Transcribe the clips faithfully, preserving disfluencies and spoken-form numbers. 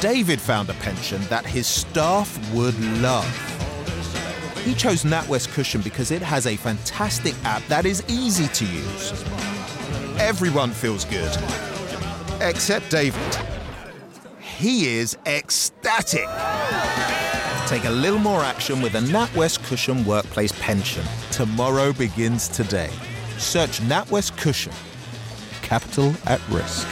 David found a pension that his staff would love. He chose NatWest Cushion because it has a fantastic app that is easy to use. Everyone feels good, except David. He is ecstatic. Take a little more action with a NatWest Cushion workplace pension. Tomorrow begins today. Search NatWest Cushion. Capital at risk.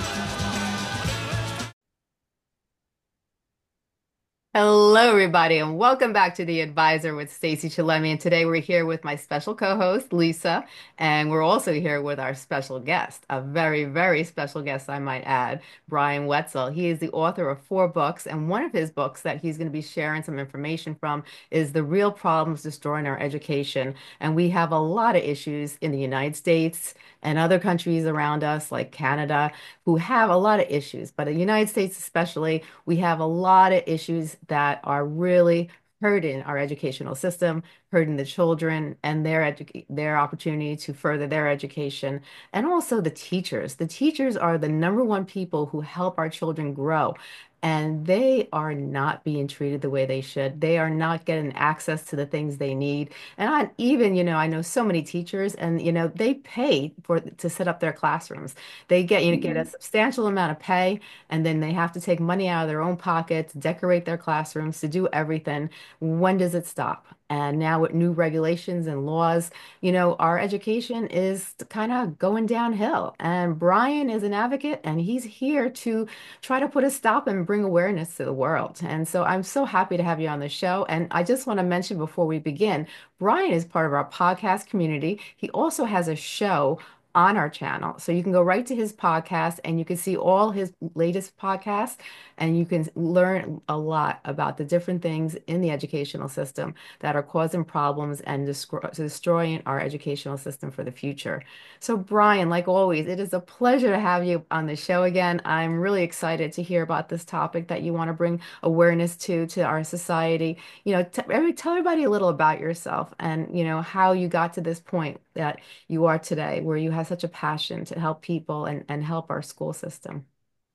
Hello, everybody, and welcome back to The Advisor with Stacey Chillemi. And today we're here with my special co-host, Lisa, and we're also here with our special guest, a very, very special guest, I might add, Brian Wetzel. He is the author of four books, and one of his books that he's going to be sharing some information from is The Real Problems Destroying Our Education. And we have a lot of issues in the United States and other countries around us, like Canada, who have a lot of issues. But in the United States especially, we have a lot of issues that are really hurting our educational system, hurting the children and their edu their opportunity to further their education, and also the teachers. The teachers are the number one people who help our children grow. And they are not being treated the way they should. They are not getting access to the things they need. And I even, you know, I know so many teachers and, you know, they pay for to set up their classrooms. They get, you know, get a Mhm. substantial amount of pay, and then they have to take money out of their own pockets, decorate their classrooms, to do everything. When does it stop? And now with new regulations and laws, you know, our education is kind of going downhill. And Brian is an advocate, and he's here to try to put a stop and bring awareness to the world. And so I'm so happy to have you on the show. And I just want to mention before we begin, Brian is part of our podcast community. He also has a show on our channel. So you can go right to his podcast and you can see all his latest podcasts, and you can learn a lot about the different things in the educational system that are causing problems and destroy destroying our educational system for the future. So Brian, like always, it is a pleasure to have you on the show again. I'm really excited to hear about this topic that you want to bring awareness to to our society. You know, t every, tell everybody a little about yourself and, you know, how you got to this point that you are today, where you have such a passion to help people and, and help our school system.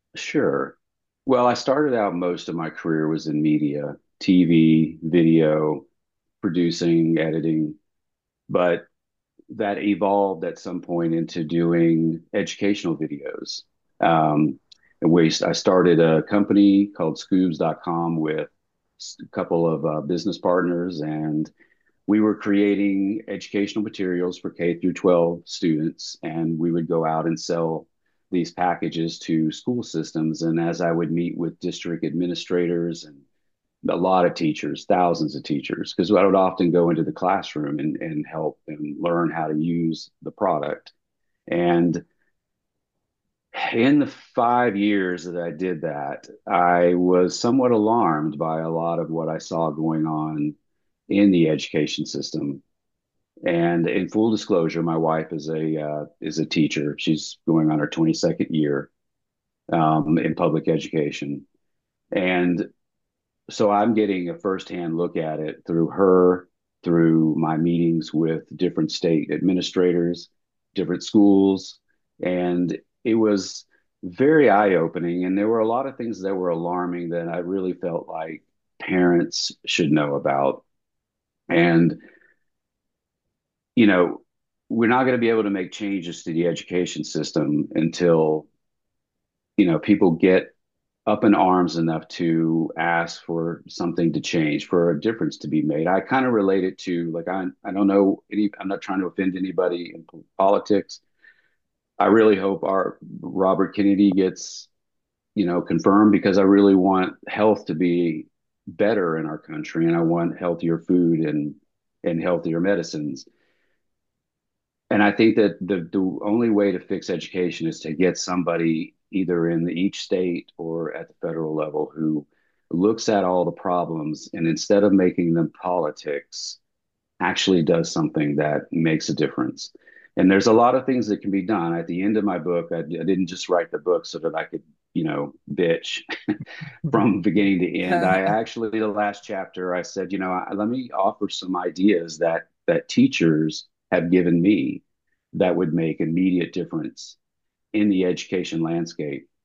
Sure. Well, I started out most of my career was in media, T V, video, producing, editing, but that evolved at some point into doing educational videos. Um, and we, I started a company called scoobs dot com with a couple of uh, business partners, and we were creating educational materials for K through twelve students, and we would go out and sell these packages to school systems. And as I would meet with district administrators and a lot of teachers, thousands of teachers, because I would often go into the classroom and, and help them learn how to use the product. And in the five years that I did that, I was somewhat alarmed by a lot of what I saw going on in the education system. And in full disclosure, my wife is a uh, is a teacher. She's going on her twenty-second year um, in public education, and so I'm getting a firsthand look at it through her, through my meetings with different state administrators, different schools, and it was very eye-opening. And there were a lot of things that were alarming that I really felt like parents should know about. And you know, we're not going to be able to make changes to the education system until, you know, people get up in arms enough to ask for something to change, for a difference to be made. I kind of relate it to like I I don't know any I'm not trying to offend anybody in politics. I really hope our Robert Kennedy gets, you know, confirmed because I really want health to be better in our country, and I want healthier food and and healthier medicines. And I think that the the only way to fix education is to get somebody either in the, each state or at the federal level who looks at all the problems and instead of making them politics, actually does something that makes a difference. And there's a lot of things that can be done. At the end of my book, I, I didn't just write the book so that I could, you know, bitch from beginning to end. I actually, the last chapter, I said, you know, I, let me offer some ideas that that teachers have given me that would make immediate difference in the education landscape.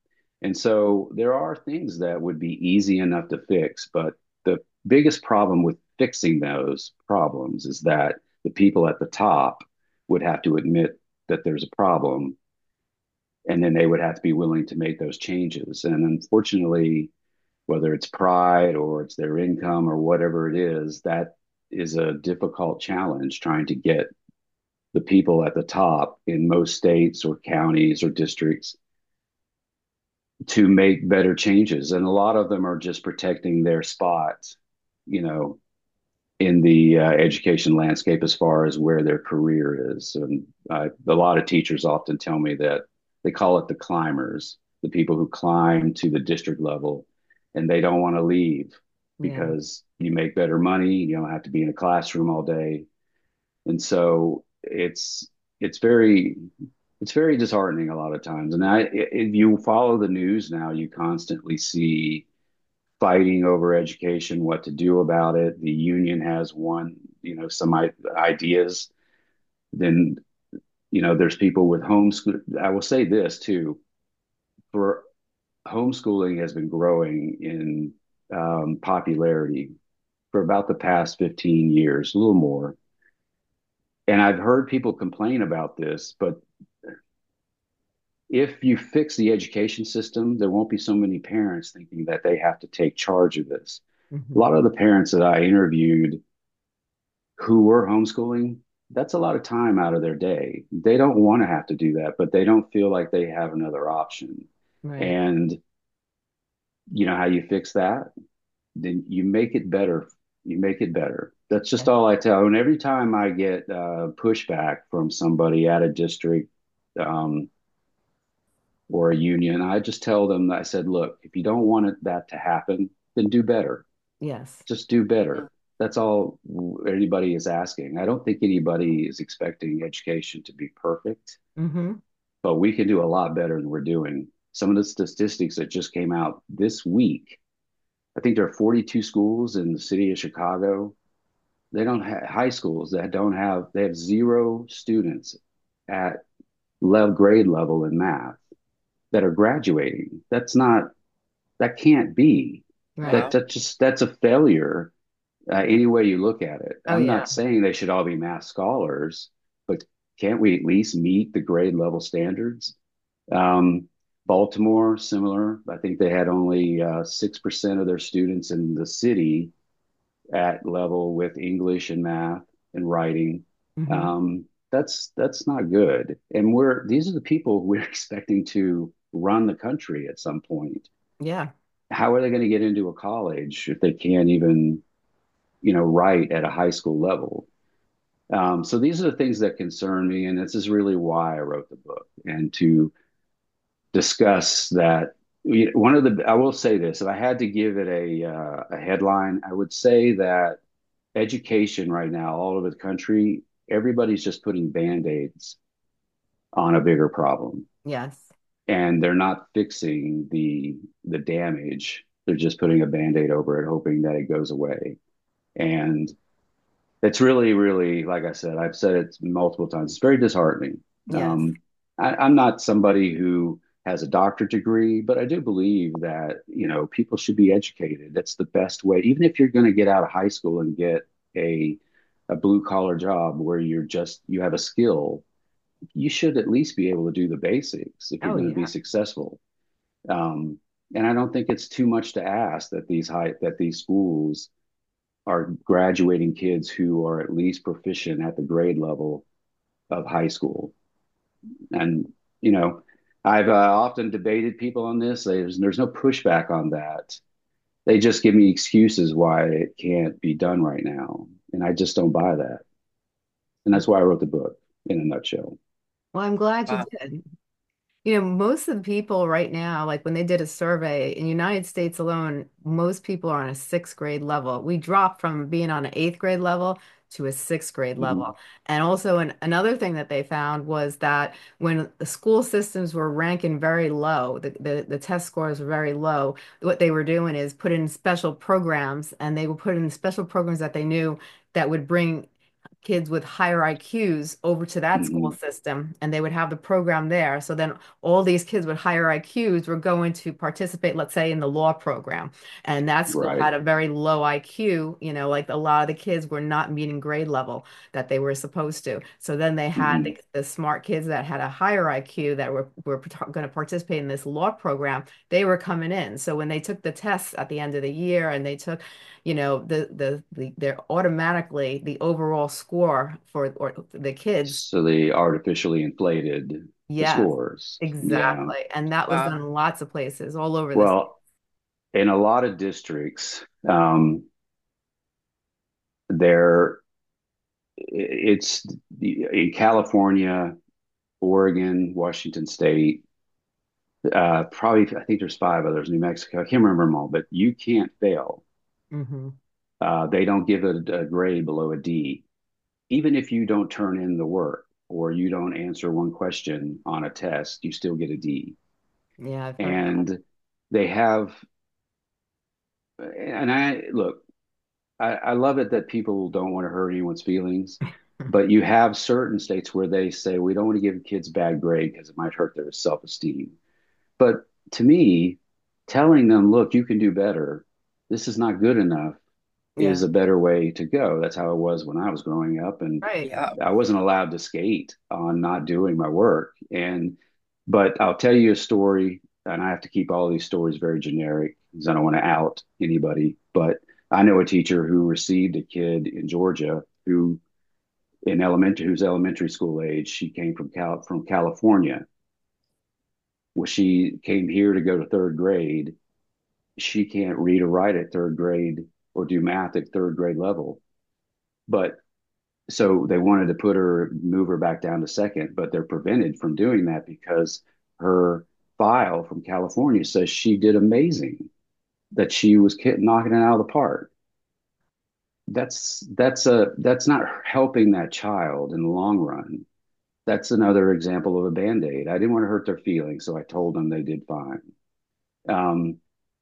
And so there are things that would be easy enough to fix, but the biggest problem with fixing those problems is that the people at the top would have to admit that there's a problem, and then they would have to be willing to make those changes. And unfortunately, whether it's pride or it's their income or whatever it is, that is a difficult challenge trying to get the people at the top in most states or counties or districts to make better changes. And a lot of them are just protecting their spot, you know, in the uh, education landscape as far as where their career is. And uh, a lot of teachers often tell me that they call it the climbers, the people who climb to the district level, and they don't want to leave Yeah. because you make better money, you don't have to be in a classroom all day. And so it's it's very it's very disheartening a lot of times. And I, if you follow the news now, you constantly see fighting over education, what to do about it. The union has one, you know, some ideas. Then, you know, there's people with homeschool. I will say this too, for homeschooling has been growing in um, popularity for about the past fifteen years, a little more. And I've heard people complain about this, but if you fix the education system, there won't be so many parents thinking that they have to take charge of this. A Hmm. lot of the parents that I interviewed who were homeschooling, that's a lot of time out of their day. They don't want to have to do that, but they don't feel like they have another option. Right. And you know how you fix that? Then you make it better. You make it better. That's just all I tell. And every time I get uh, pushback from somebody at a district, um, or a union, I just tell them, I said, look, if you don't want it, that to happen, then do better. Yes. Just do better. That's all anybody is asking. I don't think anybody is expecting education to be perfect, Hmm. but we can do a lot better than we're doing. Some of the statistics that just came out this week, I think there are forty-two schools in the city of Chicago. They don't have high schools that don't have, they have zero students at level grade level in math that are graduating. That's not, that can't be. That, Right. that just, that's a failure uh, any way you look at it. Oh, I'm yeah. not saying they should all be math scholars, but can't we at least meet the grade level standards? Um, Baltimore, similar. I think they had only uh, six percent of their students in the city at level with English and math and writing. Hmm. Um, that's that's not good. And we're these are the people we're expecting to run the country at some point. Yeah. How are they going to get into a college if they can't even, you know, write at a high school level? Um, so these are the things that concern me, and this is really why I wrote the book and to discuss that. One of the, I will say this, if I had to give it a uh, a headline, I would say that education right now, all over the country, everybody's just putting band-aids on a bigger problem, Yes. and they're not fixing the the damage. They're just putting a band-aid over it, hoping that it goes away. And it's really, really, like I said, I've said it multiple times. It's very disheartening. Yes. Um, I, I'm not somebody who has a doctorate degree, but I do believe that, you know, people should be educated. That's the best way. Even if you're going to get out of high school and get a a blue collar job where you're just you have a skill, you should at least be able to do the basics if you're Oh, going to be yeah. successful. Um, and I don't think it's too much to ask that these high that these schools are graduating kids who are at least proficient at the grade level of high school. And, you know, I've uh, often debated people on this. There's, there's no pushback on that. They just give me excuses why it can't be done right now. And I just don't buy that. And that's why I wrote the book in a nutshell. Well, I'm glad you Uh, did. You know, most of the people right now, like when they did a survey in the United States alone, most people are on a sixth grade level. We dropped from being on an eighth grade level to a sixth grade Mhm. level. And also, an, another thing that they found was that when the school systems were ranking very low, the, the, the test scores were very low, what they were doing is put in special programs, and they would put in special programs that they knew that would bring kids with higher I Qs over to that school Hmm. system, and they would have the program there. So then all these kids with higher I Qs were going to participate, let's say, in the law program. And that school Right. had a very low I Q, you know, like a lot of the kids were not meeting grade level that they were supposed to. So then they had Hmm. the, the smart kids that had a higher I Q that were, were going to participate in this law program. They were coming in. So when they took the tests at the end of the year and they took, you know, the the, the they're automatically the overall score for or the kids. So they artificially inflated the Yes, scores. Yeah. exactly. And that was done Wow. in lots of places all over the state. Well, in a lot of districts, um, there it's in California, Oregon, Washington State, uh, probably I think there's five others, New Mexico. I can't remember them all, but you can't fail. Hmm. Uh, they don't give a, a grade below a D, even if you don't turn in the work or you don't answer one question on a test, you still get a D. Yeah, I've heard that. And they have, and I look, I, I love it that people don't want to hurt anyone's feelings, but you have certain states where they say we don't want to give kids bad grade because it might hurt their self-esteem. But to me, telling them, look, you can do better, this is not good enough, is Yeah, a better way to go. That's how it was when I was growing up, and right. Yeah. I wasn't allowed to skate on not doing my work. And but I'll tell you a story, and I have to keep all these stories very generic because I don't want to out anybody. But I know a teacher who received a kid in Georgia who in elementary who's elementary school age. She came from Cal from California. Well, she came here to go to third grade. She can't read or write at third grade or do math at third grade level. But so they wanted to put her, move her back down to second, but they're prevented from doing that because her file from California says she did amazing, that she was knocking it out of the park. That's that's a that's not helping that child in the long run. That's another example of a band-aid. I didn't want to hurt their feelings, so I told them they did fine. Um,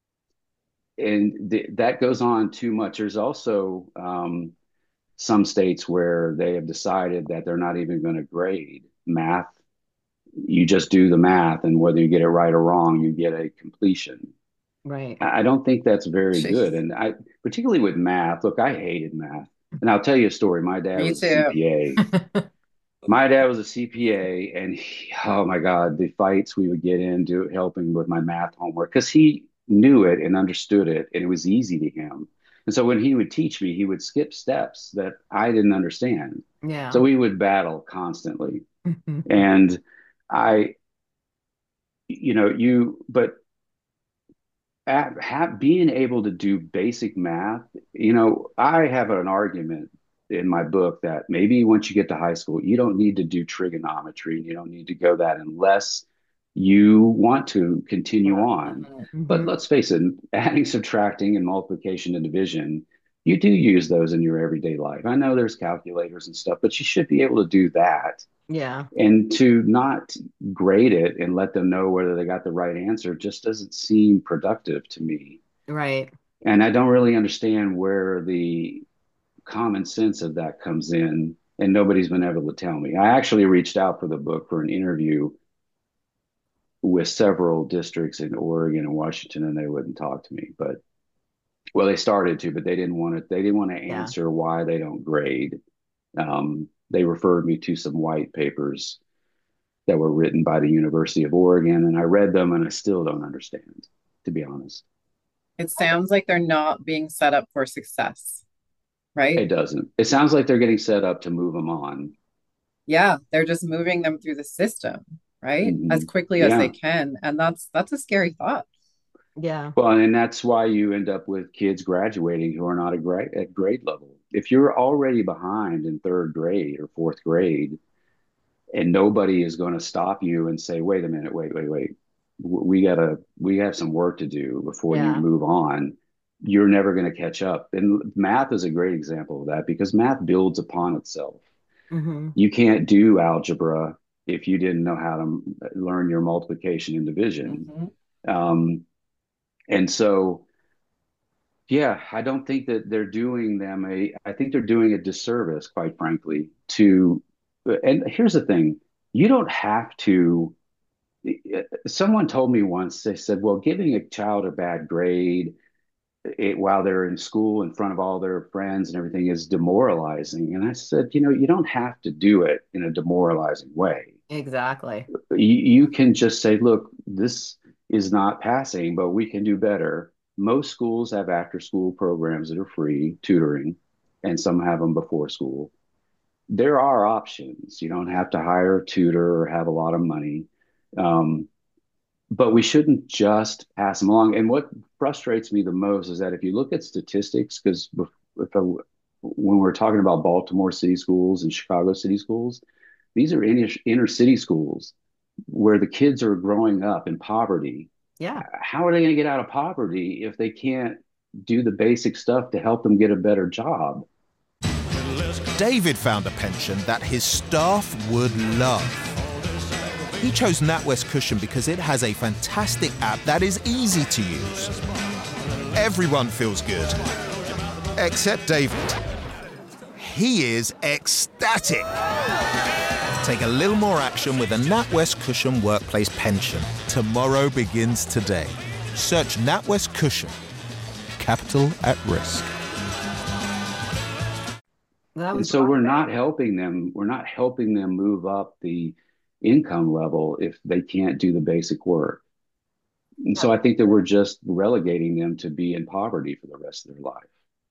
and th that goes on too much. There's also um, some states where they have decided that they're not even going to grade math. You just do the math, and whether you get it right or wrong, you get a completion. Right. I don't think that's very good. Jeez. And I, particularly with math, look, I hated math. And I'll tell you a story. My dad Me was a too. C P A. My dad was a C P A, and he, oh my God, the fights we would get into helping with my math homework because he knew it and understood it, and it was easy to him. And so when he would teach me, he would skip steps that I didn't understand. So Yeah. we would battle constantly. And I, you know, you, but at, have, being able to do basic math, you know, I have an argument in my book that maybe once you get to high school, you don't need to do trigonometry. You don't need to go that unless you want to continue Yeah. on. Mhm. But Hmm. let's face it, adding, subtracting, and multiplication and division, you do use those in your everyday life. I know there's calculators and stuff, but you should be able to do that. Yeah. And to not grade it and let them know whether they got the right answer just doesn't seem productive to me. Right. And I don't really understand where the common sense of that comes in, and nobody's been able to tell me. I actually reached out for the book for an interview with several districts in Oregon and Washington, and they wouldn't talk to me. But well, they started to, but they didn't want to. They didn't want to Yeah. answer why they don't grade. Um, they referred me to some white papers that were written by the University of Oregon, and I read them, and I still don't understand, to be honest. It sounds like they're not being set up for success, right? It doesn't. It sounds like they're getting set up to move them on. Yeah, they're just moving them through the system, right? As Hmm. quickly as they Yeah. can. And that's that's a scary thought. Yeah. Well, and that's why you end up with kids graduating who are not a grade at grade level. If you're already behind in third grade or fourth grade, and nobody is going to stop you and say, "Wait a minute, wait, wait, wait, we gotta, we have some work to do before you Yeah. move on," you're never going to catch up. And math is a great example of that because math builds upon itself. Hmm. You can't do algebra if you didn't know how to learn your multiplication and division. Hmm. Um, and so Yeah, I don't think that they're doing them a, I think they're doing a disservice, quite frankly, to, and here's the thing, you don't have to, someone told me once, they said, well, giving a child a bad grade it, while they're in school in front of all their friends and everything is demoralizing. And I said, you know, you don't have to do it in a demoralizing way. Exactly. You, you can just say, look, this is not passing, but we can do better. Most schools have after school programs that are free, tutoring, and some have them before school. There are options. You don't have to hire a tutor or have a lot of money. Um, but we shouldn't just pass them along. And what frustrates me the most is that if you look at statistics, because when we're talking about Baltimore city schools and Chicago city schools, these are inner, inner city schools where the kids are growing up in poverty. Yeah. How are they going to get out of poverty if they can't do the basic stuff to help them get a better job? David found a pension that his staff would love. He chose NatWest Cushion because it has a fantastic app that is easy to use. Everyone feels good, except David. He is ecstatic. Take a little more action with a NatWest Cushion Workplace Pension. Tomorrow begins today. Search NatWest Cushion. Capital at risk. That And was so rough. we're not helping them. We're not helping them move up the income level if they can't do the basic work. And so I think that we're just relegating them to be in poverty for the rest of their life.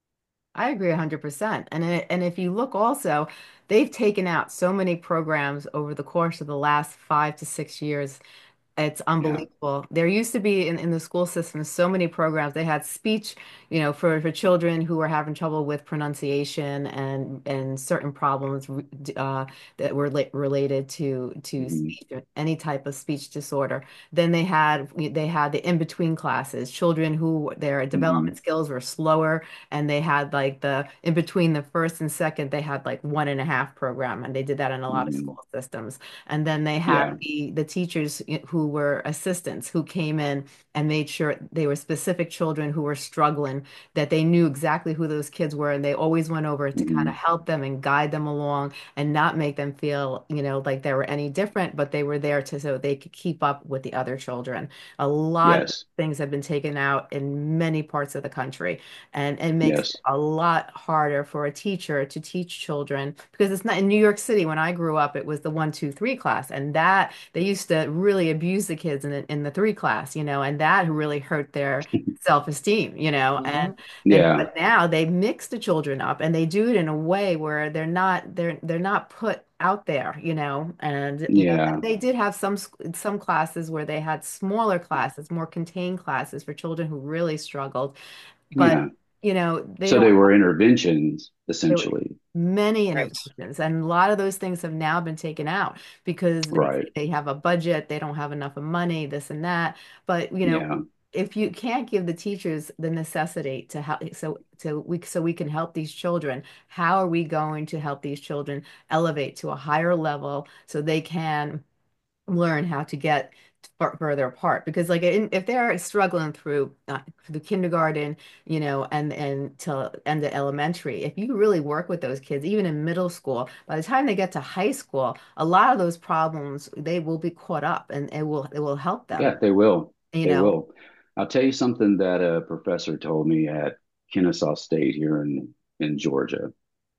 I agree one hundred percent. And it, and if you look also, they've taken out so many programs over the course of the last five to six years. It's Yeah. unbelievable. There used to be in, in the school system so many programs. They had speech, you know, for, for children who were having trouble with pronunciation and and certain problems uh, that were la- related to to Mhm. speech or any type of speech disorder. Then they had they had the in-between classes, children who their development Mhm. skills were slower, and they had like the in between the first and second, they had like one and a half program, and they did that in a lot of Mhm. school systems. And then they had Yeah. the the teachers who were assistants who came in and made sure they were specific children who were struggling, that they knew exactly who those kids were, and they always went over to kind of Mhm. help them and guide them along and not make them feel, you know, like they were any different, but they were there to so they could keep up with the other children. A lot of Yes. things have been taken out in many parts of the country, and it makes it Yes. a lot harder for a teacher to teach children because it's not in New York City. When I grew up, it was the one, two, three class, and that they used to really abuse the kids in the in the three class, you know, and that really hurt their self-esteem, you know, and and Yeah. but now they mix the children up and they do it in a way where they're not they're they're not put out there, you know, and you know Yeah. they did have some sc- some classes where they had smaller classes, more contained classes for children who really struggled, but Yeah. you know they So don't they were interventions, there were essentially. many Right. interventions, and a lot of those things have now been taken out because Right. they have a budget, they don't have enough of money, this and that. But you know, Yeah. if you can't give the teachers the necessity to help, so so we so we can help these children, how are we going to help these children elevate to a higher level so they can learn how to get fur- further apart? Because like in, if they're struggling through uh, the kindergarten, you know, and and till end of elementary, if you really work with those kids even in middle school, by the time they get to high school, a lot of those problems they will be caught up and it will it will help them, Yeah, they will. you They know. will. I'll tell you something that a professor told me at Kennesaw State here in in Georgia,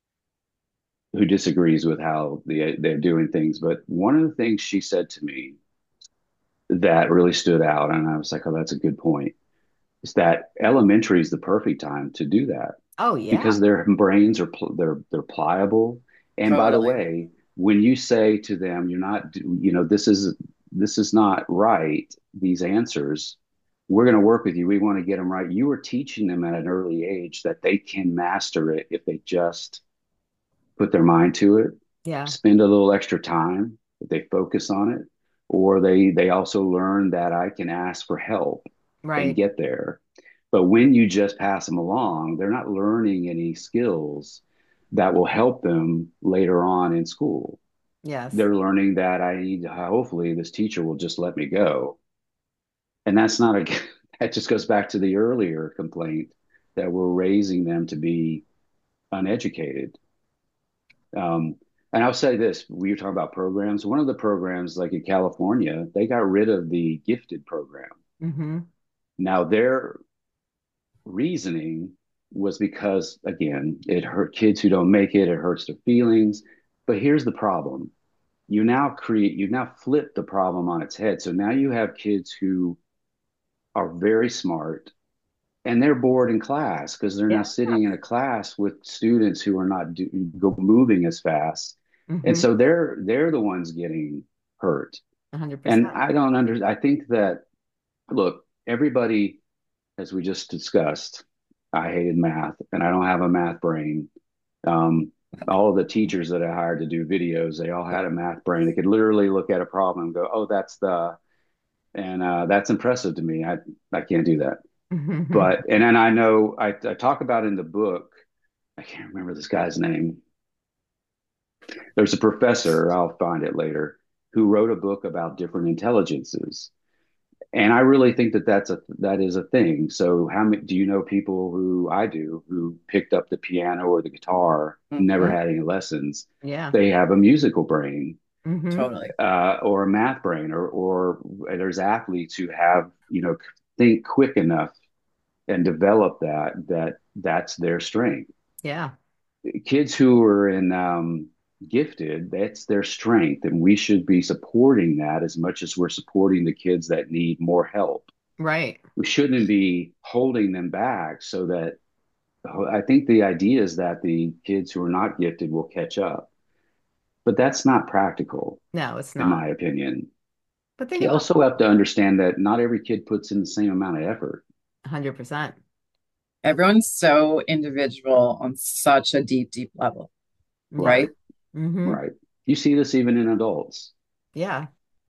who disagrees with how the, they're doing things. But one of the things she said to me that really stood out, and I was like, oh, that's a good point, is that elementary is the perfect time to do that Oh yeah. because their brains are pl- they're they're pliable. And by the Totally. way, when you say to them, you're not, you know, this is this is not right, these answers, we're going to work with you. We want to get them right. You are teaching them at an early age that they can master it if they just put their mind to it, Yeah. spend a little extra time, if they focus on it, or they they also learn that I can ask for help and Right. get there. But when you just pass them along, they're not learning any skills that will help them later on in school. Yes. They're learning that I need, hopefully, this teacher will just let me go. And that's not a, that just goes back to the earlier complaint. that we're raising them to be uneducated. Um, and I'll say this, we were talking about programs. One of the programs, like in California, they got rid of the gifted program. Hmm. Now, their reasoning was because, again, it hurt kids who don't make it, it hurts their feelings. But here's the problem. You now create, you now flip the problem on its head. So now you have kids who are very smart and they're bored in class because they're now Yeah. sitting in a class with students who are not do, go, moving as fast, and Hmm. so they're they're the ones getting hurt. And one hundred percent. I don't under I think that, look, everybody, as we just discussed, I hated math and I don't have a math brain. Um, all of the teachers that I hired to do videos, they all had a math brain. They could literally look at a problem and go, "Oh, that's the," and uh, that's impressive to me. I I can't do that. But and then I know I, I talk about in the book, I can't remember this guy's name. There's a professor, I'll find it later, who wrote a book about different intelligences. And I really think that that's a that is a thing. So how many do you know people who I do who picked up the piano or the guitar, never Hmm. had any lessons? Yeah. They have a musical brain, Hmm. Totally. uh, or a math brain, or or there's athletes who have, you know, think quick enough and develop that that that's their strength. Yeah. Kids who are in um, gifted, that's their strength, and we should be supporting that as much as we're supporting the kids that need more help. Right. We shouldn't be holding them back so that, I think the idea is that the kids who are not gifted will catch up, but that's not practical, No, it's in not. my opinion. But think You about also have to understand that not every kid puts in the same amount of effort. one hundred percent. Everyone's so individual on such a deep, deep level, Yeah. Right, right? Hmm. right. You see this even in adults, Yeah.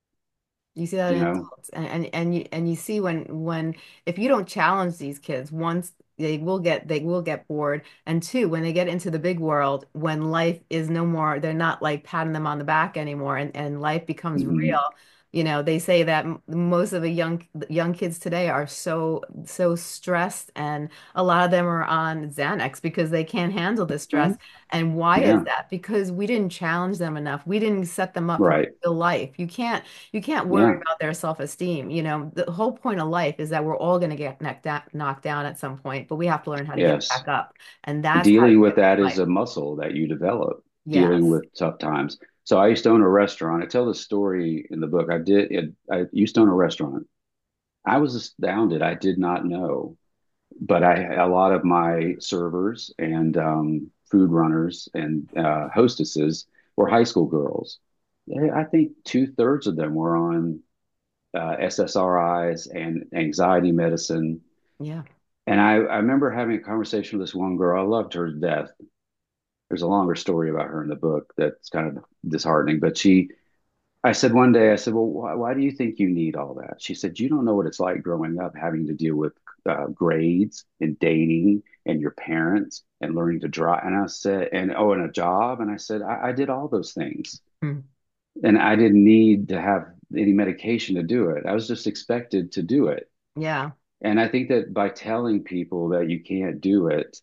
You see that you in know. adults, and and and you and you see when when if you don't challenge these kids, once they will get they will get bored, and two, when they get into the big world, when life is no more, they're not like patting them on the back anymore, and and life becomes real. Mhm. You know, they say that m- most of the young young kids today are so so stressed, and a lot of them are on Xanax because they can't handle the stress. Mhm. And why is Yeah, that? Because we didn't challenge them enough. We didn't set them up for right. real life. You can't you can't worry Yeah, about their self-esteem. You know, the whole point of life is that we're all going to get knocked down, knocked down at some point, but we have to learn how to get yes. back up. And that's how you Dealing with get that through is life. a muscle that you develop, dealing Yes. with tough times. So I used to own a restaurant. I tell the story in the book. I did it, I used to own a restaurant. I was astounded. I did not know, but I a lot of my servers and um, food runners and uh, hostesses were high school girls. They- I think two thirds of them were on uh, S S R Is and anxiety medicine. Yeah. And I, I remember having a conversation with this one girl. I loved her to death. There's a longer story about her in the book that's kind of disheartening. But she, I said one day, I said, "Well, why, why do you think you need all that?" She said, "You don't know what it's like growing up having to deal with uh, grades and dating and your parents and learning to drive." And I said, "And oh, and a job." And I said, I, I did all those things. Mm. And I didn't need to have any medication to do it. I was just expected to do it. Yeah. And I think that by telling people that you can't do it,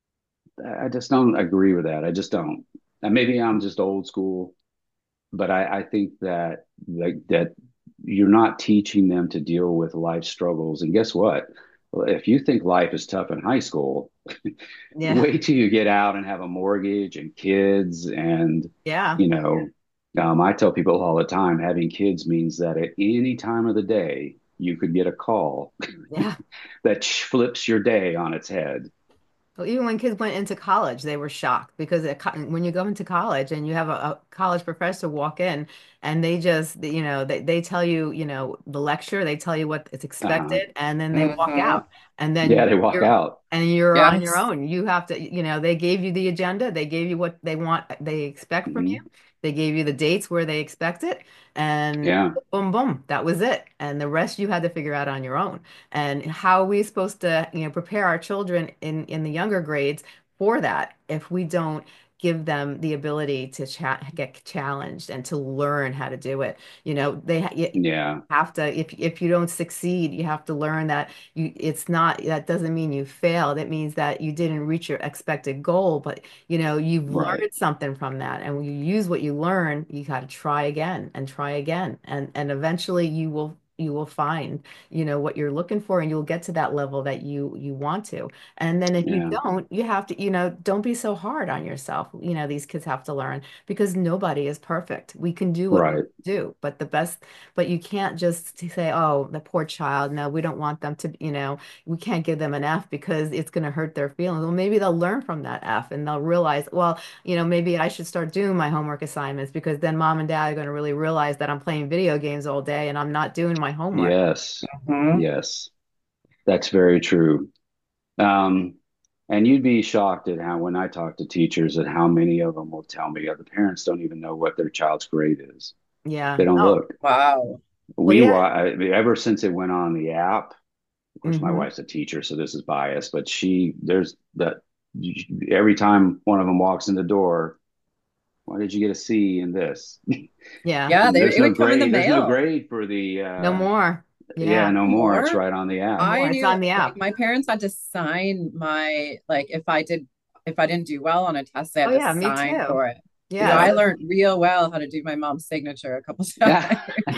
I just don't agree with that. I just don't. And maybe I'm just old school, but I, I think that like that you're not teaching them to deal with life struggles. And guess what? Well, if you think life is tough in high school, Yeah. wait till you get out and have a mortgage and kids. And, Yeah. you know, um, I tell people all the time, having kids means that at any time of the day, you could get a call Yeah. that flips your day on its head. Well, even when kids went into college, they were shocked because it, co- when you go into college and you have a, a college professor walk in and they just, you know, they, they tell you, you know, the lecture, they tell you what is Uh-huh. expected, and then they walk Hmm. out, and Yeah, then they walk you're out. and you're on your Yes. own. You have to, you know, they gave you the agenda, they gave you what they want, they expect from you. Mhm. They gave you the dates where they expect it, and Yeah. boom, boom, that was it. And the rest you had to figure out on your own. And how are we supposed to, you know, prepare our children in in the younger grades for that if we don't give them the ability to cha get challenged and to learn how to do it. You know, they ha you Yeah. have to, if if you don't succeed, you have to learn that you it's not, that doesn't mean you failed. It means that you didn't reach your expected goal, but you know, you've Right. learned something from that. And when you use what you learn, you got to try again and try again. And and eventually you will you will find, you know, what you're looking for, and you'll get to that level that you you want to. And then if you Yeah. don't, you have to, you know, don't be so hard on yourself. You know, these kids have to learn because nobody is perfect. We can do what we Right. do, but the best, but you can't just say, oh, the poor child. No, we don't want them to, you know, we can't give them an F because it's going to hurt their feelings. Well, maybe they'll learn from that F and they'll realize, well, you know, maybe I should start doing my homework assignments because then mom and dad are going to really realize that I'm playing video games all day and I'm not doing my homework. Yes. Mhm. Yes. That's very true. Um, and you'd be shocked at how, when I talk to teachers, at how many of them will tell me, oh, the parents don't even know what their child's grade is. Yeah. They don't Oh, look. Wow. well, We yeah. wa I, ever since it went on the app. Of course, my Hmm. wife's a teacher, so this is biased, but she, there's that every time one of them walks in the door, why did you get a C in this? Yeah. Yeah, they There's it no would come in the grade. There's no mail. grade for the, No uh, more. yeah, Yeah. no more. It's More. right on the No app. more. I It's knew on the like app. my parents had to sign my like if I did if I didn't do well on a test, they Oh had to yeah, me sign too. for it. So Yeah, Yeah. I that's learned real well how to do my mom's signature a couple times.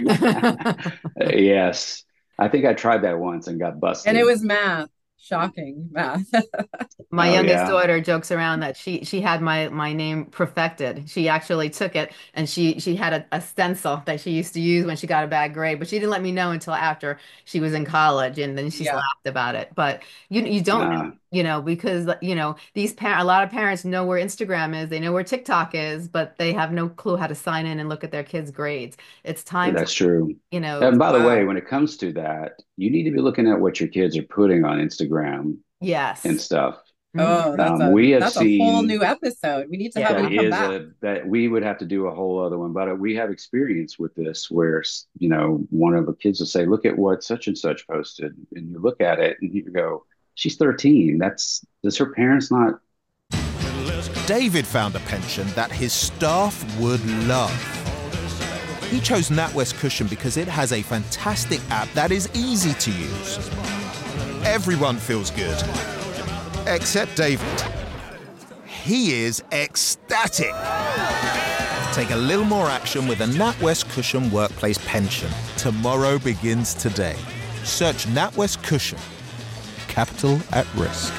Yes. I think I tried that once and got And it busted. was math. Shocking math. my Oh, youngest yeah. daughter jokes around that she she had my my name perfected. She actually took it and she she had a, a stencil that she used to use when she got a bad grade, but she didn't let me know until after she was in college, and then she's Yeah. laughed about it. But you you don't know, Uh, you know, because you know these par a lot of parents know where Instagram is, they know where TikTok is, but they have no clue how to sign in and look at their kids' grades. It's time to, that's true. you know, And by the way, Wow. when it comes to that, you need to be looking at what your kids are putting on Instagram and yes. stuff. Hmm. Oh, that's Um, a we have that's a whole seen new episode. We need to have that you Yeah. come is back. a that we would have to do a whole other one, but we have experience with this where, you know, one of the kids will say, look at what such and such posted. And you look at it and you go, she's thirteen. That's, does her parents not? David found a pension that his staff would love. He chose NatWest Cushion because it has a fantastic app that is easy to use. Everyone feels good, except David. He is ecstatic. Take a little more action with a NatWest Cushion Workplace Pension. Tomorrow begins today. Search NatWest Cushion. Capital at risk.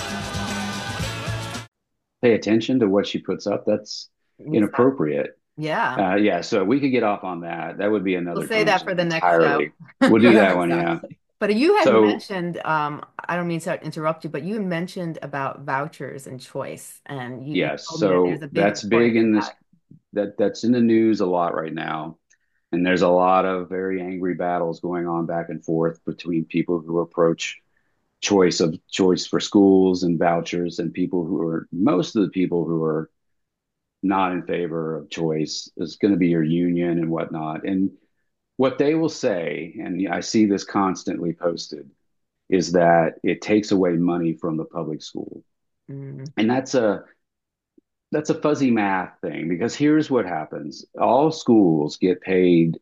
Pay attention to what she puts up. That's inappropriate. Yeah. Uh, yeah, so we could get off on that. That would be We'll another say that tangent for the next show. entirely. We'll do Yeah, that one, yeah. exactly. But you had So mentioned, um, I don't mean to interrupt you, but you mentioned about vouchers and choice, and you, you yes, told me that there's so a big that's big importance to in this that. that that's in the news a lot right now. And there's a lot of very angry battles going on back and forth between people who approach choice of choice for schools and vouchers and people who are most of the people who are not in favor of choice is going to be your union and whatnot. And what they will say, and I see this constantly posted, is that it takes away money from the public school. Mm, And that's a that's a fuzzy math thing because here's what happens. All schools get paid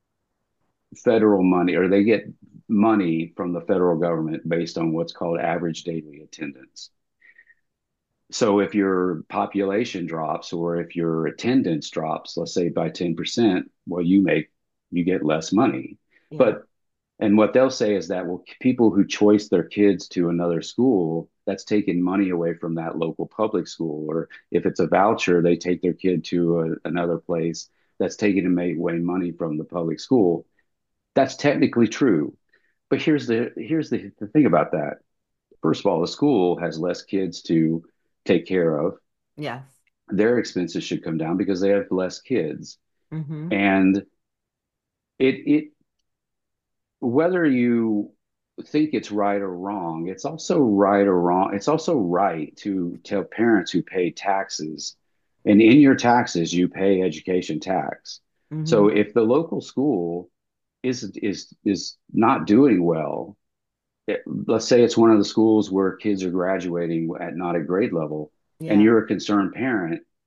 federal money or they get money from the federal government based on what's called average daily attendance. So if your population drops or if your attendance drops, let's say by ten percent, well, you make you get less money. yeah. But and what they'll say is that, well, people who choice their kids to another school, that's taking money away from that local public school. Or if it's a voucher, they take their kid to a, another place that's taking away money from the public school. That's technically true. But here's the here's the, the thing about that. First of all, the school has less kids to take care of. Yes. Their expenses should come down because they have less kids. Hmm. And it it whether you think it's right or wrong, it's also right or wrong. It's also right to tell parents who pay taxes, and in your taxes, you pay education tax. Hmm. So if the local school is is is not doing well, it, let's say it's one of the schools where kids are graduating at not a grade level, and Yeah. you're a concerned parent,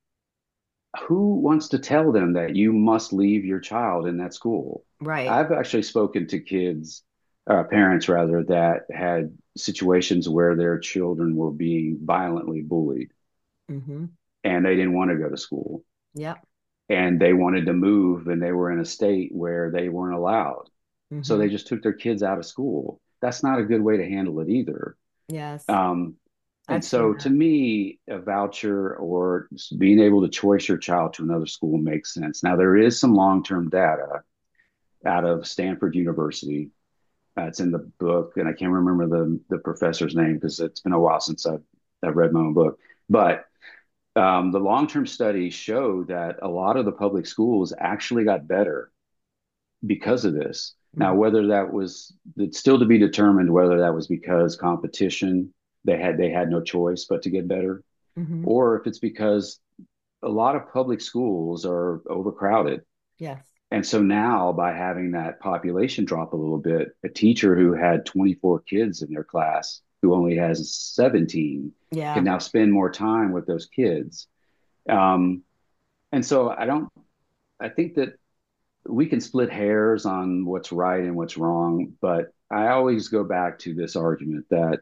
who wants to tell them that you must leave your child in that school? Right. I've actually spoken to kids, uh, parents rather, that had situations where their children were being violently bullied Mm-hmm. and they didn't want to go to school Yep. and they wanted to move and they were in a state where they weren't allowed. So Mm-hmm. they just took their kids out of school. That's not a good way to handle it either. Yes. Um, and I've seen so to that. me, a voucher or being able to choice your child to another school makes sense. Now, there is some long-term data out of Stanford University. Uh, it's in the book, and I can't remember the the professor's name because it's been a while since I've, I've read my own book. But um, the long-term studies show that a lot of the public schools actually got better because of this. Now, Mm-hmm. whether that was, it's still to be determined whether that was because competition, they had they had no choice but to get better, Mm-hmm. or if it's because a lot of public schools are overcrowded. Yes. And so now, by having that population drop a little bit, a teacher who had twenty-four kids in their class, who only has seventeen, can Yeah. now spend more time with those kids. Um, and so I don't, I think that we can split hairs on what's right and what's wrong, but I always go back to this argument that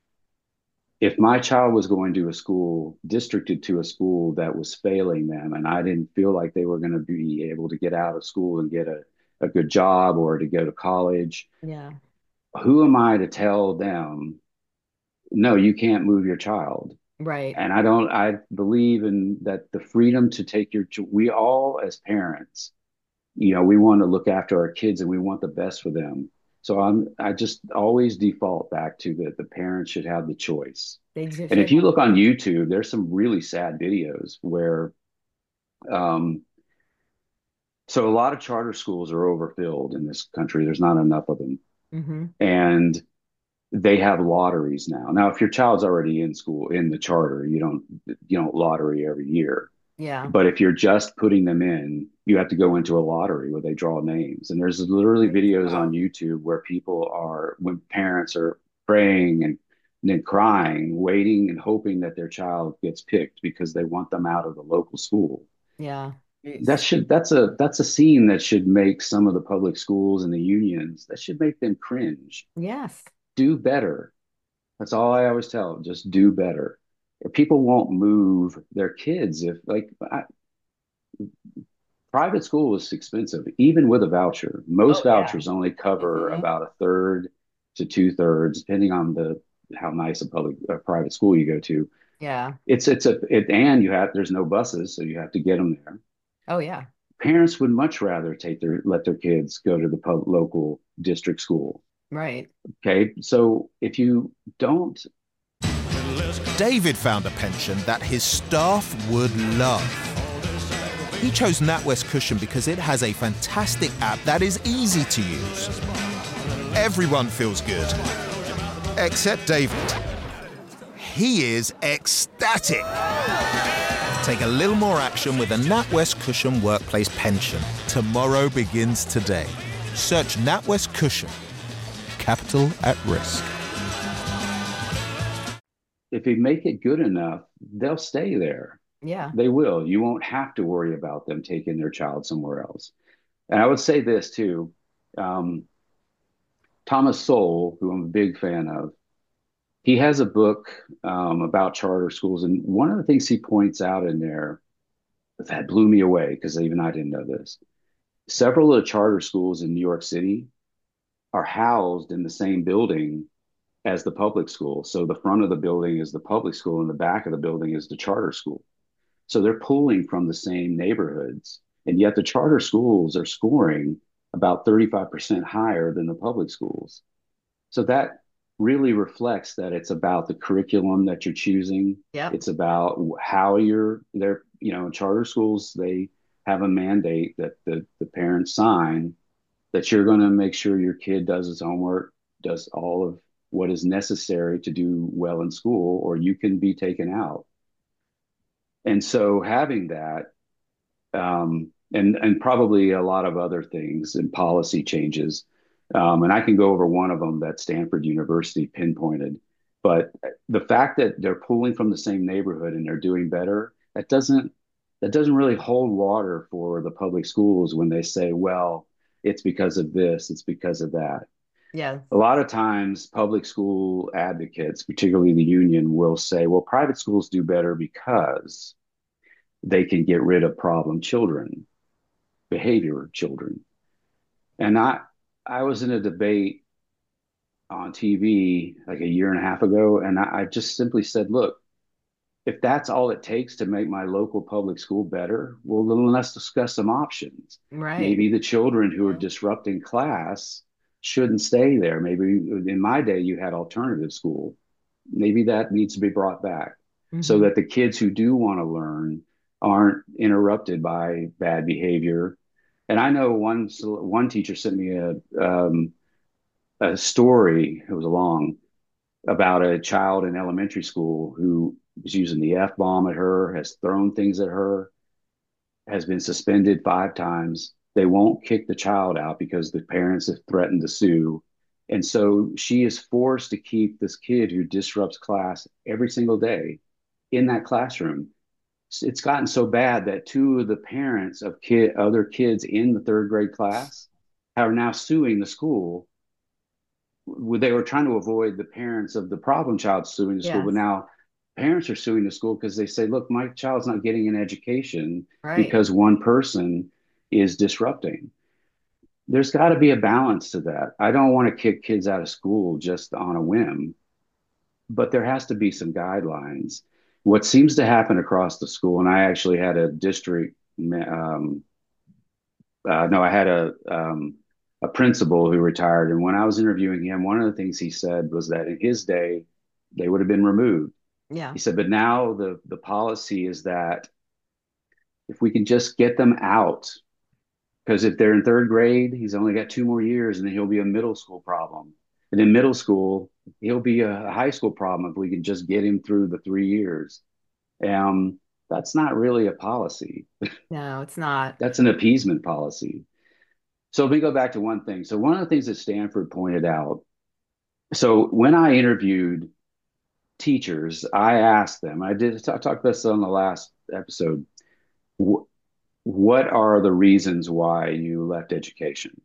if my child was going to a school, districted to a school that was failing them, and I didn't feel like they were going to be able to get out of school and get a, a good job or to go to college, Yeah. who am I to tell them, no, you can't move your child? Right. And I don't, I believe in that the freedom to take your, we all as parents, you know, we want to look after our kids and we want the best for them. So I'm, I just always default back to that the parents should have the choice. They just And should if you have. look on YouTube, there's some really sad videos where, um, so a lot of charter schools are overfilled in this country. There's not enough of them. Mm-hmm. And they have lotteries now. Now, if your child's already in school in the charter, you don't you don't lottery every year. Yeah. But if you're just putting them in, you have to go into a lottery where they draw names. And there's literally videos on Wow. YouTube where people are, when parents are praying and, and then crying, waiting and hoping that their child gets picked because they want them out of the local school. Yeah. That Jeez. should that's a that's a scene that should make some of the public schools and the unions, that should make them cringe. Yes. Do better. That's all I always tell them. Just do better. People won't move their kids if like I, private school is expensive, even with a voucher. Most Oh yeah. vouchers only cover Hmm. about a third to two thirds, depending on the how nice a public a private school you go to. Yeah. It's it's a it and you have there's no buses, so you have to get them there. Oh yeah. Parents would much rather take their let their kids go to the pub, local district school. Right. Okay, so if you don't, David found a pension that his staff would love. He chose NatWest Cushion because it has a fantastic app that is easy to use. Everyone feels good, except David. He is ecstatic. Take a little more action with a NatWest Cushion Workplace Pension. Tomorrow begins today. Search NatWest Cushion. Capital at risk. if you make it good enough, they'll stay there. Yeah. They will. You won't have to worry about them taking their child somewhere else. And I would say this too. Um, Thomas Sowell, who I'm a big fan of, he has a book um, about charter schools. And one of the things he points out in there that blew me away, because even I didn't know this. Several of the charter schools in New York City are housed in the same building as the public school. So the front of the building is the public school and the back of the building is the charter school. So they're pulling from the same neighborhoods. And yet the charter schools are scoring about thirty-five percent higher than the public schools. So that really reflects that it's about the curriculum that you're choosing. Yep. It's about how you're there. You know, in charter schools, they have a mandate that the, the parents sign that you're going to make sure your kid does his homework, does all of what is necessary to do well in school, or you can be taken out. And so having that, um, and and probably a lot of other things and policy changes, um, and I can go over one of them that Stanford University pinpointed. But the fact that they're pulling from the same neighborhood and they're doing better, that doesn't that doesn't really hold water for the public schools when they say, well, it's because of this, it's because of that. Yeah. A lot of times, public school advocates, particularly the union, will say, well, private schools do better because they can get rid of problem children, behavior children. And I, I was in a debate on T V like a year and a half ago, and I, I just simply said, look, if that's all it takes to make my local public school better, well, then let's discuss some options. Right. Maybe the children who are Okay. disrupting class shouldn't stay there. Maybe in my day, you had alternative school. Maybe that needs to be brought back so Hmm. that the kids who do want to learn aren't interrupted by bad behavior. And I know one one teacher sent me a um, a story. It was long about a child in elementary school who was using the F bomb at her, has thrown things at her, has been suspended five times. They won't kick the child out because the parents have threatened to sue. And so she is forced to keep this kid who disrupts class every single day in that classroom. It's gotten so bad that two of the parents of kid, other kids in the third grade class are now suing the school. They were trying to avoid the parents of the problem child suing the school, but Yes. now parents are suing the school because they say, look, my child's not getting an education Right. because one person is disrupting. There's got to be a balance to that. I don't want to kick kids out of school just on a whim, but there has to be some guidelines. What seems to happen across the school, and I actually had a district um, uh, no, I had a um, a principal who retired, and when I was interviewing him, one of the things he said was that in his day, they would have been removed. Yeah. He said, but now the the policy is that if we can just get them out, because if they're in third grade, he's only got two more years, and then he'll be a middle school problem. And in middle school, he'll be a high school problem if we can just get him through the three years. Um, that's not really a policy. No, it's not. That's an appeasement policy. So let me go back to one thing. So one of the things that Stanford pointed out. So when I interviewed teachers, I asked them. I did I talked about this on the last episode. Wh- what are the reasons why you left education?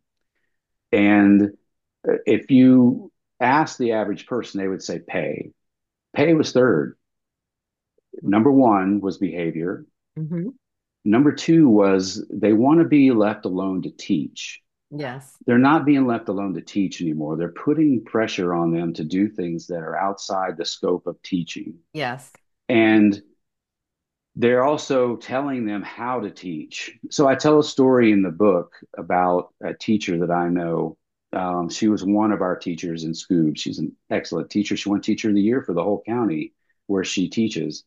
And if you ask the average person, they would say pay. Pay was third. Number one was behavior. Hmm. Number two was they want to be left alone to teach. Yes. They're not being left alone to teach anymore. They're putting pressure on them to do things that are outside the scope of teaching. Yes. And they're also telling them how to teach. So I tell a story in the book about a teacher that I know. Um, she was one of our teachers in Scoob. She's an excellent teacher. She won Teacher of the Year for the whole county where she teaches.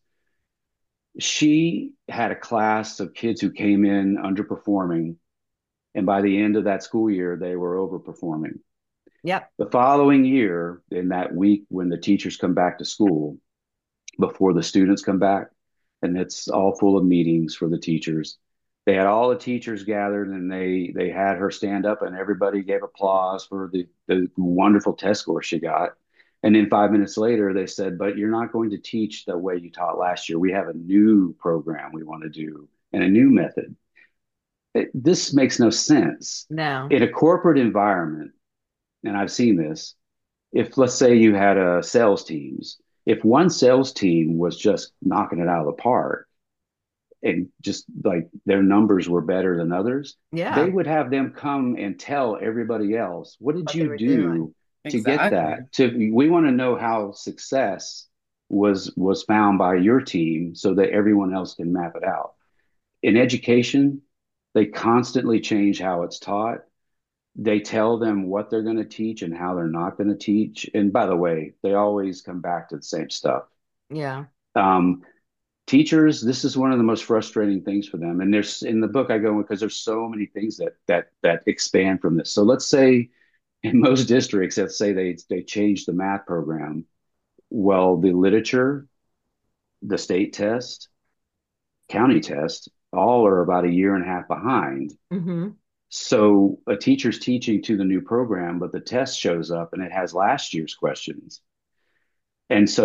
She had a class of kids who came in underperforming. And by the end of that school year, they were overperforming. Yep. The following year, in that week when the teachers come back to school, before the students come back, and it's all full of meetings for the teachers, they had all the teachers gathered and they they had her stand up and everybody gave applause for the, the wonderful test score she got. And then five minutes later, they said, but you're not going to teach the way you taught last year. We have a new program we want to do and a new method. It, this makes no sense. No. In a corporate environment, and I've seen this, if let's say you had a sales teams, if one sales team was just knocking it out of the park and just like their numbers were better than others, they Yeah. would have them come and tell everybody else, what did What they you were doing. do to get Exactly. that? To we want to know how success was was found by your team so that everyone else can map it out. In education, they constantly change how it's taught. They tell them what they're going to teach and how they're not going to teach. And by the way, they always come back to the same stuff. Yeah. Um, teachers, this is one of the most frustrating things for them. And there's in the book I go because there's so many things that that that expand from this. So let's say in most districts, let's say they they change the math program. Well, the literature, the state test, county test, all are about a year and a half behind. Hmm. So a teacher's teaching to the new program, but the test shows up and it has last year's questions. And so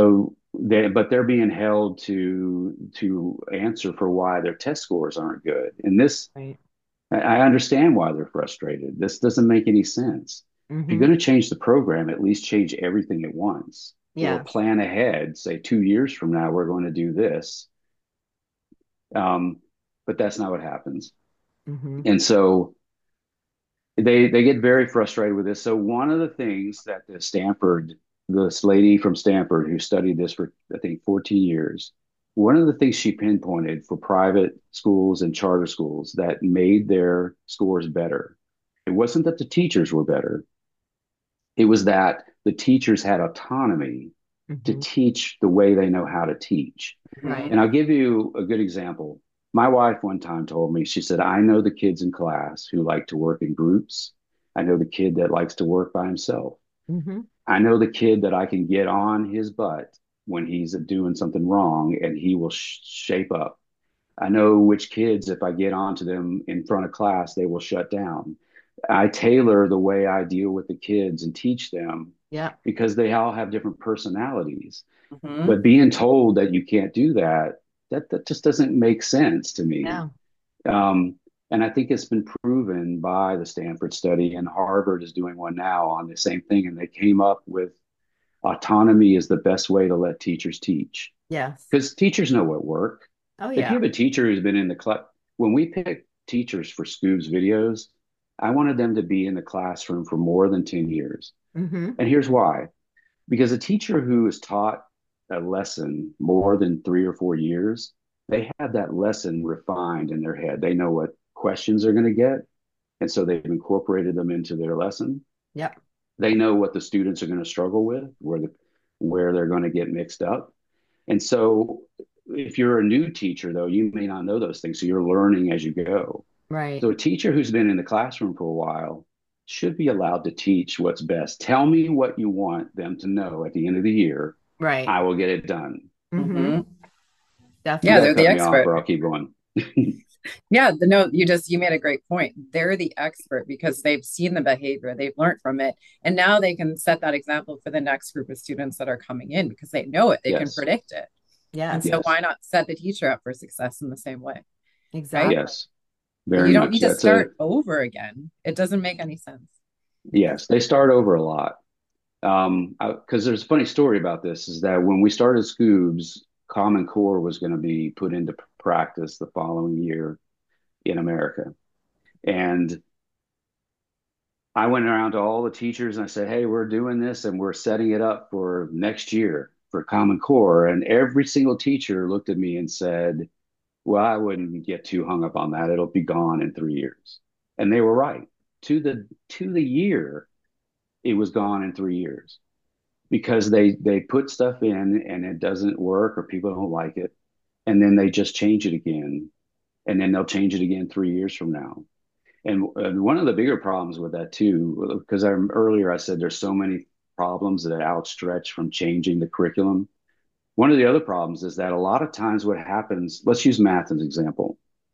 They, but they're being held to to answer for why their test scores aren't good. And this, Right. I I understand why they're frustrated. This doesn't make any sense. If you're Mm-hmm. going to change the program, at least change everything at once or Yes. plan ahead. Say two years from now, we're going to do this. Um, but that's not what happens. Mm-hmm. And so they they get very frustrated with this. So one of the things that the Stanford, this lady from Stanford who studied this for I think fourteen years, one of the things she pinpointed for private schools and charter schools that made their scores better, it wasn't that the teachers were better, it was that the teachers had autonomy to Mm-hmm. teach the way they know how to teach. Right. And I'll give you a good example. My wife one time told me, she said, I know the kids in class who like to work in groups. I know the kid that likes to work by himself. Mm-hmm. I know the kid that I can get on his butt when he's doing something wrong and he will sh- shape up. I know which kids, if I get onto them in front of class, they will shut down. I tailor the way I deal with the kids and teach them Yeah. because they all have different personalities. Hmm. But being told that you can't do that, that that just doesn't make sense to me. Yeah. Um, and I think it's been proven by the Stanford study, and Harvard is doing one now on the same thing. And they came up with autonomy is the best way to let teachers teach Yes. because teachers know what work. Oh If you yeah. have a teacher who's been in the class, when we pick teachers for Scoob's videos, I wanted them to be in the classroom for more than ten years. Mm-hmm. And here's why. Because a teacher who has taught a lesson more than three or four years, they have that lesson refined in their head. They know what questions they're going to get. And so they've incorporated them into their lesson. Yep. They know what the students are going to struggle with, where the where they're going to get mixed up. And so if you're a new teacher, though, you may not know those things. So you're learning as you go. Right. So a teacher who's been in the classroom for a while should be allowed to teach what's best. Tell me what you want them to know at the end of the year. Right. I will get it done. Mm-hmm. Hmm. You Yeah, got to Definitely. they're the cut me off expert. or I'll keep going. Yeah, the, no, you just you made a great point. They're the expert because they've seen the behavior, they've learned from it, and now they can set that example for the next group of students that are coming in because they know it, they can Yes. predict it. And Yes. so Yes. why not set the teacher up for success in the same way, right? Exactly. Yes. You Very don't much. need to That's a start over again. It doesn't make any sense. yes. They start over a lot. Um, because there's a funny story about this is that when we started Scoobs, Common Core was going to be put into practice the following year in America. And I went around to all the teachers and I said, hey, we're doing this and we're setting it up for next year for Common Core. And every single teacher looked at me and said, well, I wouldn't get too hung up on that. It'll be gone in three years. And they were right. To the to the year, it was gone in three years because they they put stuff in and it doesn't work or people don't like it. And then they just change it again. And then they'll change it again three years from now. And, and one of the bigger problems with that too, because I earlier I said there's so many problems that outstretch from changing the curriculum. One of the other problems is that a lot of times what happens, let's use math as an example.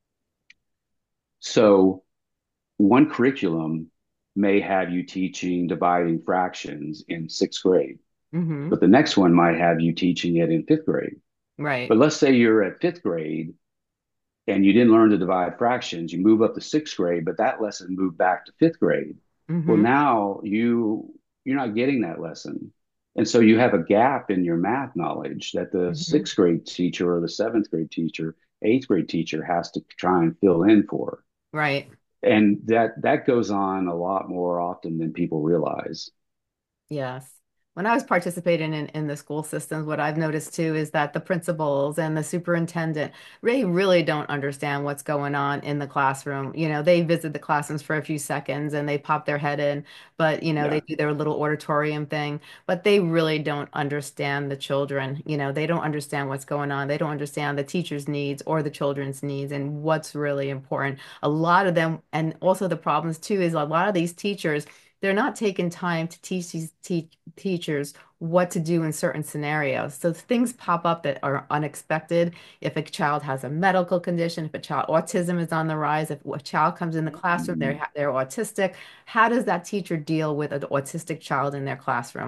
So one curriculum may have you teaching dividing fractions in sixth grade, Mm-hmm. but the next one might have you teaching it in fifth grade. Right. But let's say you're at fifth grade and you didn't learn to divide fractions, you move up to sixth grade, but that lesson moved back to fifth grade. Well, Mm-hmm. now you you're not getting that lesson. And so you have a gap in your math knowledge that the Mm-hmm. sixth grade teacher or the seventh grade teacher, eighth grade teacher has to try and fill in for. Right. And that that goes on a lot more often than people realize. Yes. When I was participating in, in the school systems, what I've noticed too is that the principals and the superintendent they really don't understand what's going on in the classroom. You know, they visit the classrooms for a few seconds and they pop their head in, but you know, they Yeah. do their little auditorium thing, but they really don't understand the children. You know, they don't understand what's going on. They don't understand the teacher's needs or the children's needs and what's really important. A lot of them, and also the problems too, is a lot of these teachers they're not taking time to teach these te teachers what to do in certain scenarios. So things pop up that are unexpected. If a child has a medical condition, if a child autism is on the rise, if a child comes in the classroom, they're they're autistic. How does that teacher deal with an autistic child in their classroom?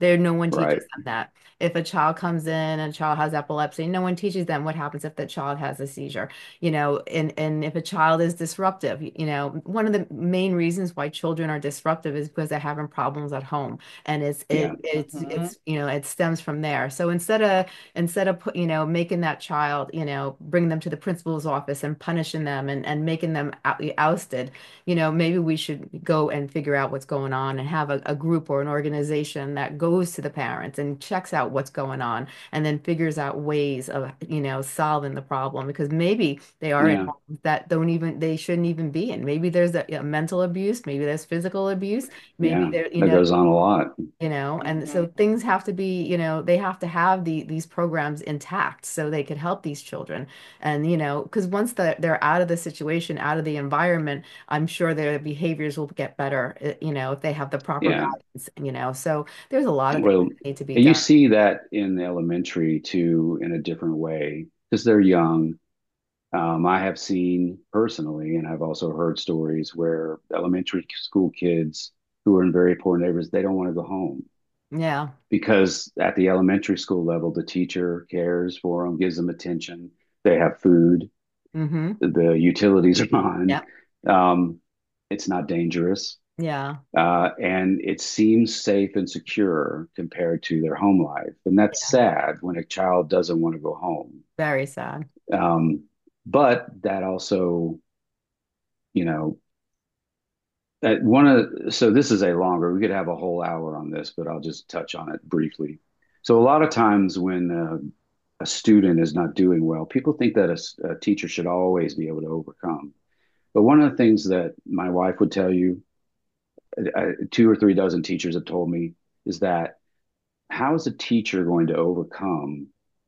There, no one Right. teaches them that. If a child comes in and a child has epilepsy, no one teaches them what happens if the child has a seizure, you know, and, and if a child is disruptive, you know, one of the main reasons why children are disruptive is because they're having problems at home. And it's Yeah. it it's Hmm. it's you know, it stems from there. So instead of instead of put, you know, making that child, you know, bring them to the principal's office and punishing them and, and making them ousted, you know, maybe we should go and figure out what's going on and have a, a group or an organization that goes to the parents and checks out what's going on and then figures out ways of, you know, solving the problem because maybe they are in Yeah. homes that don't even, they shouldn't even be in. Maybe there's a, a mental abuse, maybe there's physical abuse, maybe Yeah. there, you That know, goes on a lot. you know, and Hmm. so things have to be, you know, they have to have the these programs intact so they could help these children. And, you know, because once they're, they're out of the situation, out of the environment, I'm sure their behaviors will get better, eh, you know, if they have the proper Yeah. guidance, you know. So there's a lot of things Well, that need to be and you done. see that in elementary too, in a different way, because they're young. Um, I have seen personally, and I've also heard stories where elementary school kids who are in very poor neighborhoods, they don't want to go home Yeah. because at the elementary school level, the teacher cares for them, gives them attention. They have food, Mm-hmm. the utilities are on. Yeah. Um, it's not dangerous. Yeah. Uh, and it seems safe and secure compared to their home life. And that's Yeah. sad when a child doesn't want to go home. Very sad. Um, but that also, you know, that one of so this is a longer, we could have a whole hour on this, but I'll just touch on it briefly. So a lot of times when uh, a student is not doing well, people think that a, a teacher should always be able to overcome. But one of the things that my wife would tell you, uh, two or three dozen teachers have told me, is that how is a teacher going to overcome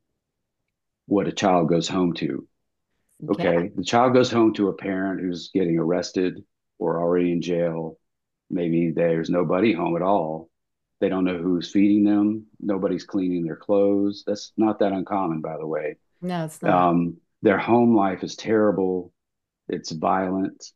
what a child goes home to? You can't. Okay, the child goes home to a parent who's getting arrested or already in jail. Maybe there's nobody home at all. They don't know who's feeding them. Nobody's cleaning their clothes. That's not that uncommon, by the way. No, it's not. Um, their home life is terrible. It's violent.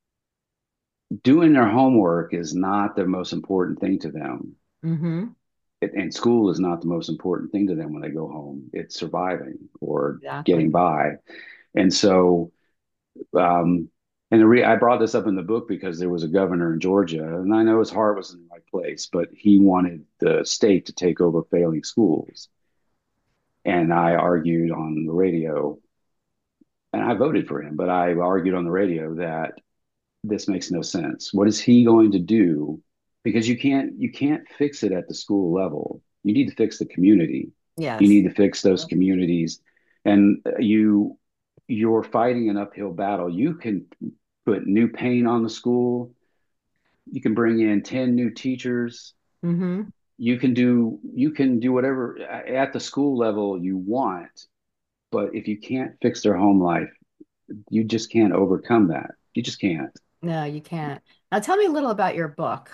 Doing their homework is not the most important thing to them. Mm-hmm. It, and school is not the most important thing to them when they go home. It's surviving or Exactly. getting by. And so, um, and the re- I brought this up in the book because there was a governor in Georgia, and I know his heart was in the right place, but he wanted the state to take over failing schools. And I argued on the radio, and I voted for him, but I argued on the radio that this makes no sense. What is he going to do? Because you can't you can't fix it at the school level. You need to fix the community. You Yes. need to fix those communities, and you you're fighting an uphill battle. You can put new paint on the school. You can bring in ten new teachers. Mm-hmm. You can do you can do whatever at the school level you want, but if you can't fix their home life, you just can't overcome that. You just can't. No, you can't. Now tell me a little about your book.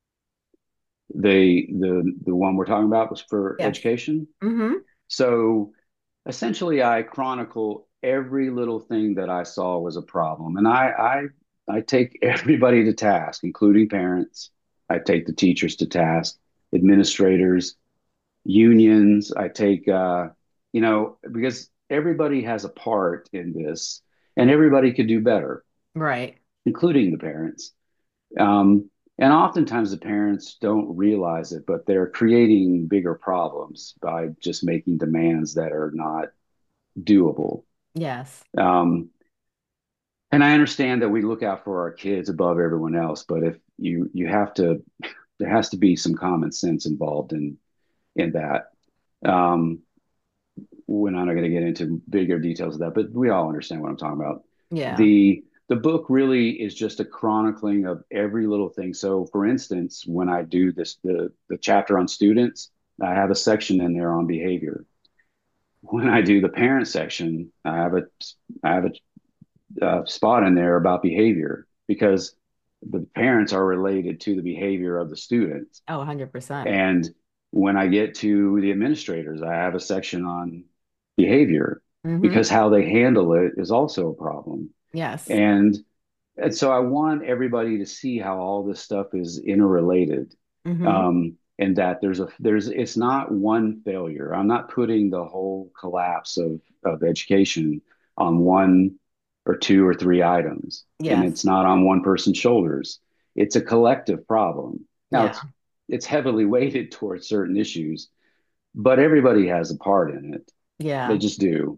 The the the one we're talking about was for Yes. education. Mm-hmm. So essentially, I chronicle every little thing that I saw was a problem, and I I I take everybody to task, including parents. I take the teachers to task, administrators, unions. I take uh, you know, because everybody has a part in this, and everybody could do better, Right. including the parents. Um, and oftentimes the parents don't realize it, but they're creating bigger problems by just making demands that are not doable. Yes. Um, and I understand that we look out for our kids above everyone else, but if you you have to, there has to be some common sense involved in in that. Um, we're not going to get into bigger details of that, but we all understand what I'm talking about. Yeah. The the book really is just a chronicling of every little thing. So, for instance, when I do this the the chapter on students, I have a section in there on behavior. When I do the parent section, I have a I have a uh, spot in there about behavior because the parents are related to the behavior of the students. Oh, one hundred percent. And when I get to the administrators, I have a section on behavior Mm-hmm. because how they handle it is also a problem. Yes. And and so I want everybody to see how all this stuff is interrelated. Mm-hmm. Um, and that there's a there's it's not one failure. I'm not putting the whole collapse of of education on one or two or three items, and Yes. it's not on one person's shoulders. It's a collective problem. Now Yeah. it's it's heavily weighted towards certain issues, but everybody has a part in it. They Yeah. just do.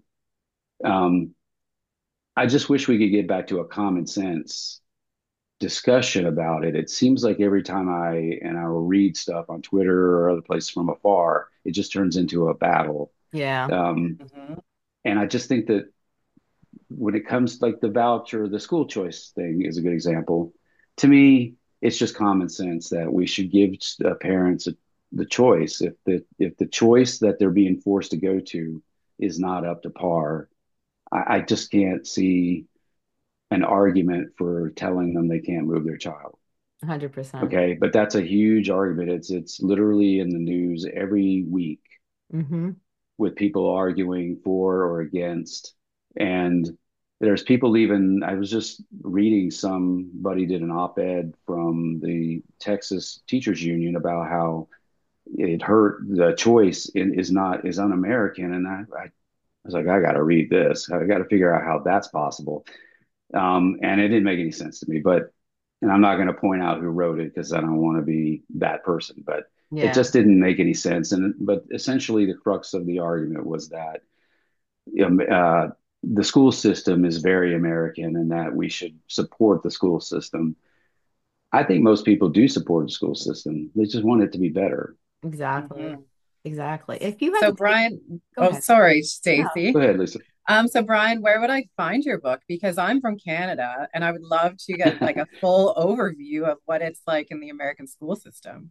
Um, I just wish we could get back to a common sense discussion about it. It seems like every time I and I will read stuff on Twitter or other places from afar, it just turns into a battle. Yeah. Um, Mhm. and I just think that when it comes to like the voucher, the school choice thing is a good example. To me, it's just common sense that we should give uh, parents a, the choice. If the if the choice that they're being forced to go to is not up to par, I, I just can't see an argument for telling them they can't move their child. one hundred percent. Okay, but that's a huge argument. It's it's literally in the news every week Mm-hmm. with people arguing for or against. And there's people even, I was just reading somebody did an op-ed from the Texas Teachers Union about how it hurt the choice in, is not is un-American. And I, I was like, I got to read this. I got to figure out how that's possible. Um, and it didn't make any sense to me. But and I'm not going to point out who wrote it because I don't want to be that person. But it Yeah. just didn't make any sense. And but essentially, the crux of the argument was that um, uh, the school system is very American, and that we should support the school system. I think most people do support the school system. They just want it to be better. Exactly. Mhm. Exactly. If you had So to take, Brian, go oh, ahead. sorry, No. Go Stacy. ahead, Lisa. Um, so Brian, where would I find your book? Because I'm from Canada and I would love to get like a full overview of what it's like in the American school system.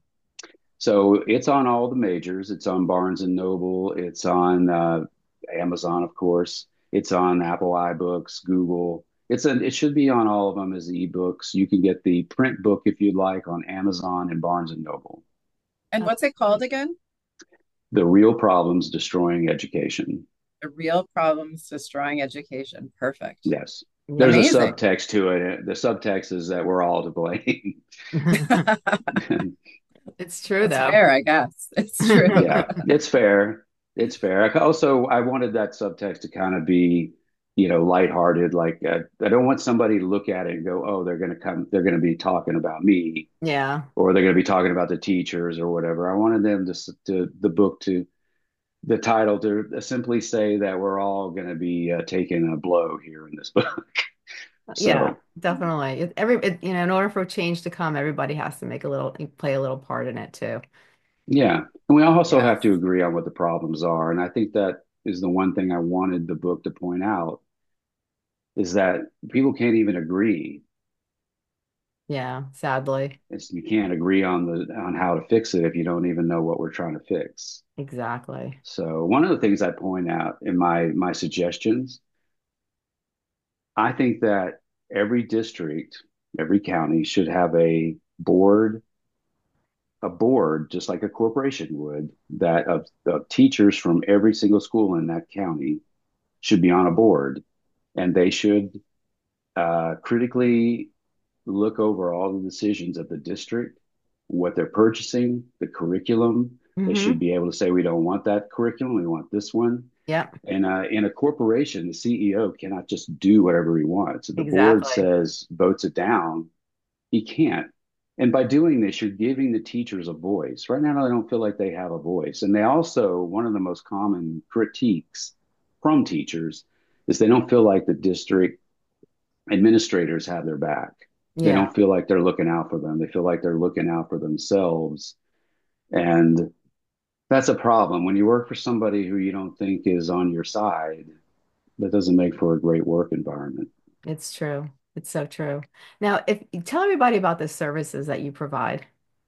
So it's on all the majors. It's on Barnes and Noble. It's on uh, Amazon, of course. It's on Apple iBooks, Google. It's a, it should be on all of them as ebooks. You can get the print book if you'd like on Amazon and Barnes and Noble. And That's what's it called again? The Real Problems Destroying Education. The Real Problems Destroying Education. Perfect. Yes. There's a yeah. Amazing. subtext to it. The subtext is that we're all to blame. It's true That's though. fair, I guess. It's true. Yeah, it's fair. It's fair. I also, I wanted that subtext to kind of be, you know, lighthearted. Like, uh, I don't want somebody to look at it and go, "Oh, they're going to come, they're going to be talking about me, Yeah. or they're going to be talking about the teachers or whatever." I wanted them to, to the book to, the title to simply say that we're all going to be uh, taking a blow here in this book. Yeah, So, definitely. It, every it, you know, in order for change to come, everybody has to make a little play a little part in it too. yeah. And we also have to Yes. agree on what the problems are. And I think that is the one thing I wanted the book to point out is that people can't even agree. Yeah, sadly. It's, you can't agree on the on how to fix it if you don't even know what we're trying to fix. Exactly. So one of the things I point out in my my suggestions, I think that every district, every county should have a board, a board just like a corporation would, that of, of teachers from every single school in that county should be on a board, and they should uh, critically look over all the decisions of the district, what they're purchasing, the curriculum. They should Mm-hmm. be able to say, we don't want that curriculum, we want this one. Yep. And uh, in a corporation, the C E O cannot just do whatever he wants. If the board Exactly. says votes it down, he can't. And by doing this, you're giving the teachers a voice. Right now, they don't feel like they have a voice. And they also, one of the most common critiques from teachers is they don't feel like the district administrators have their back. They Yeah, don't feel like they're looking out for them. They feel like they're looking out for themselves. And that's a problem. When you work for somebody who you don't think is on your side, that doesn't make for a great work environment. it's true. It's so true. Now, if tell everybody about the services that you provide.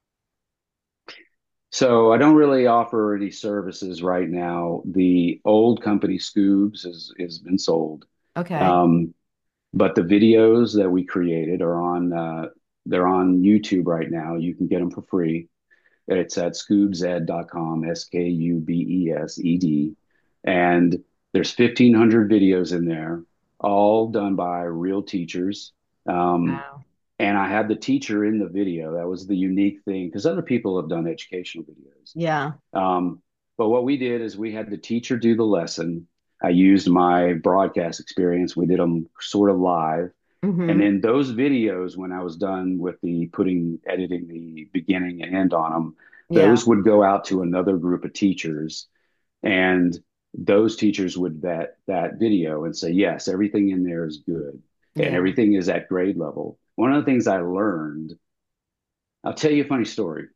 So I don't really offer any services right now. The old company Scoobs has, has been sold. Okay. Um, but the videos that we created are on uh, they're on YouTube right now. You can get them for free. It's at scoobs ed dot com, S K U B E S E D. And there's fifteen hundred videos in there, all done by real teachers. Um, Wow. and I had the teacher in the video. That was the unique thing because other people have done educational videos. Yeah. Um, but what we did is we had the teacher do the lesson. I used my broadcast experience. We did them sort of live. And Hmm. then those videos, when I was done with the putting, editing the beginning and end on them, Yeah. those would go out to another group of teachers. And those teachers would vet that video and say, yes, everything in there is good and Yeah. everything is at grade level. One of the things I learned, I'll tell you a funny story.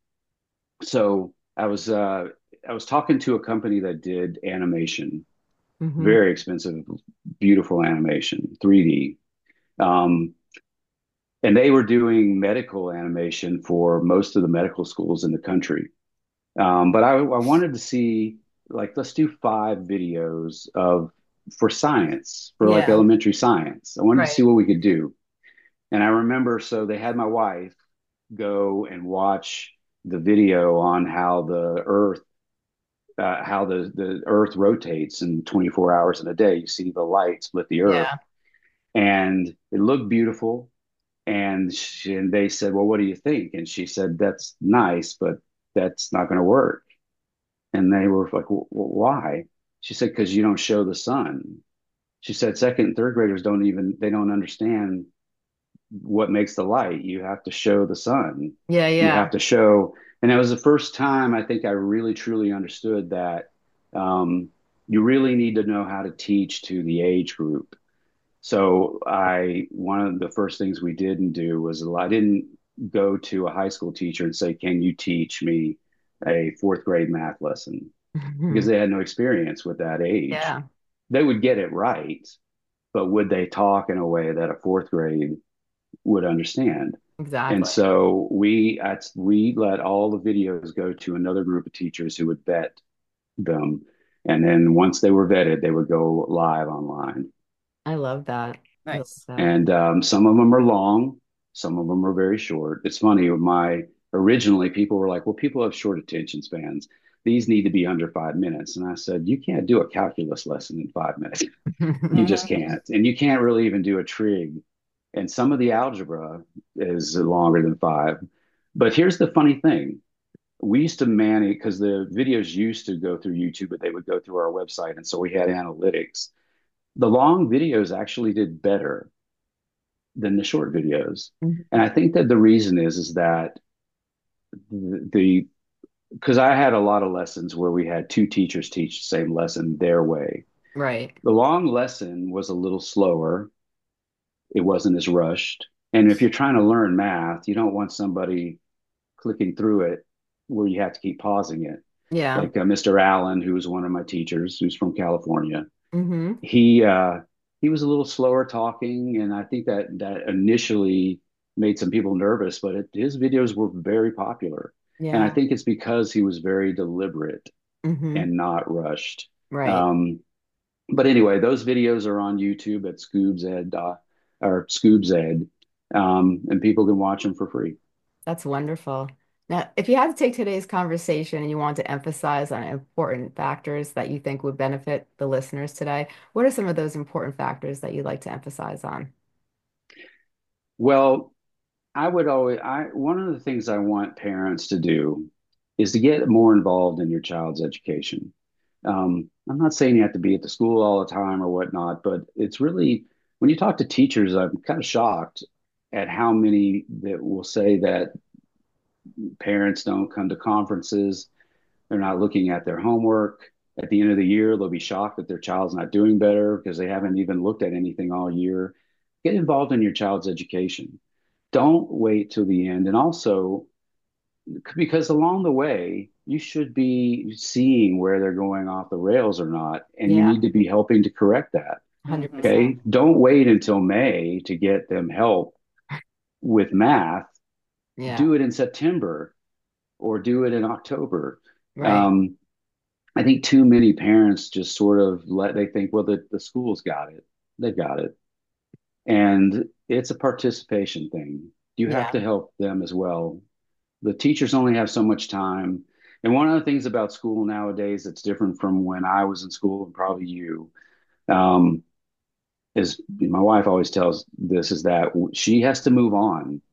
So I was uh, I was talking to a company that did animation, Hmm. very expensive, beautiful animation, three D. Um, and they were doing medical animation for most of the medical schools in the country. Um, but I, I wanted to see, like, let's do five videos of for science, for like Yeah. elementary science. I wanted to see Right. what we could do. And I remember, so they had my wife go and watch the video on how the Earth, uh, how the, the Earth rotates in twenty-four hours in a day. You see the light split the Earth, Yeah. and it looked beautiful. And she, and they said, "Well, what do you think?" And she said, "That's nice, but that's not going to work." And they were like, well, "Why?" She said, "Because you don't show the sun." She said, "Second and third graders don't even they don't understand what makes the light. You have to show the sun. Yeah. You have Yeah. to show." And it was the first time I think I really truly understood that um, you really need to know how to teach to the age group. So I one of the first things we didn't do was I didn't go to a high school teacher and say, "Can you teach me a fourth grade math lesson?" Because Hmm. they had no experience with that age. Yeah. They would get it right, but would they talk in a way that a fourth grade would understand? And Exactly. so we we let all the videos go to another group of teachers who would vet them. And then once they were vetted, they would go live online. I love that. I love Nice. that. And um, some of them are long, some of them are very short. It's funny, my originally people were like, well, people have short attention spans. These need to be under five minutes. And I said, you can't do a calculus lesson in five minutes. You just Hmm. can't. And you can't really even do a trig. And some of the algebra is longer than five. But here's the funny thing. We used to manage because the videos used to go through YouTube, but they would go through our website. And so we had analytics. The long videos actually did better than the short videos. And I think that the reason is is that the because I had a lot of lessons where we had two teachers teach the same lesson their way. Right. The long lesson was a little slower. It wasn't as rushed. And if you're trying to learn math, you don't want somebody clicking through it where you have to keep pausing it. Yeah. Like uh, mister Allen, who was one of my teachers, who's from California, Hmm. he uh, he was a little slower talking, and I think that that initially made some people nervous, but it, his videos were very popular, and I Yeah. think it's because he was very deliberate Hmm. and not rushed. Right. Um, but anyway, those videos are on YouTube at Scoobs Ed uh, or Scoobs Ed, um, and people can watch them for free. That's wonderful. Now, if you had to take today's conversation and you want to emphasize on important factors that you think would benefit the listeners today, what are some of those important factors that you'd like to emphasize on? Well, I would always, I, one of the things I want parents to do is to get more involved in your child's education. Um, I'm not saying you have to be at the school all the time or whatnot, but it's really, when you talk to teachers, I'm kind of shocked at how many that will say that parents don't come to conferences, they're not looking at their homework. At the end of the year, they'll be shocked that their child's not doing better because they haven't even looked at anything all year. Get involved in your child's education. Don't wait till the end. And also, because along the way, you should be seeing where they're going off the rails or not, and you Yeah, need to be helping to correct that. Hmm. one hundred percent. Okay. Don't wait until May to get them help with math. Yeah, Do it in September or do it in October. right. Um, I think too many parents just sort of let they think, well, the, the school's got it. They've got it. And it's a participation thing. You have Yeah, to help them as well. The teachers only have so much time. And one of the things about school nowadays that's different from when I was in school and probably you, um, is my wife always tells this is that she has to move on.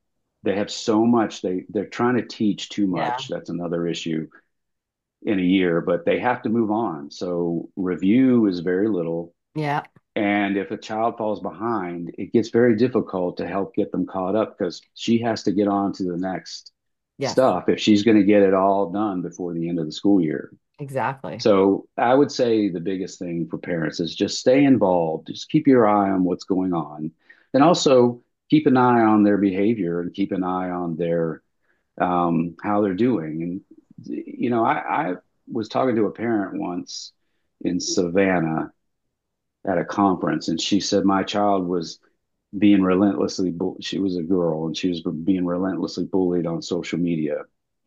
they have so much. They they're trying to teach too Yeah. much. That's another issue in a year, but they have to move on. So review is very little. Yeah. And if a child falls behind, it gets very difficult to help get them caught up because she has to get on to the next Yes. stuff if she's going to get it all done before the end of the school year. Exactly. So I would say the biggest thing for parents is just stay involved. Just keep your eye on what's going on. And also keep an eye on their behavior and keep an eye on their um, how they're doing. And you know, I, I was talking to a parent once in Savannah at a conference, and she said my child was being relentlessly. Bu- she was a girl, and she was being relentlessly bullied on social media,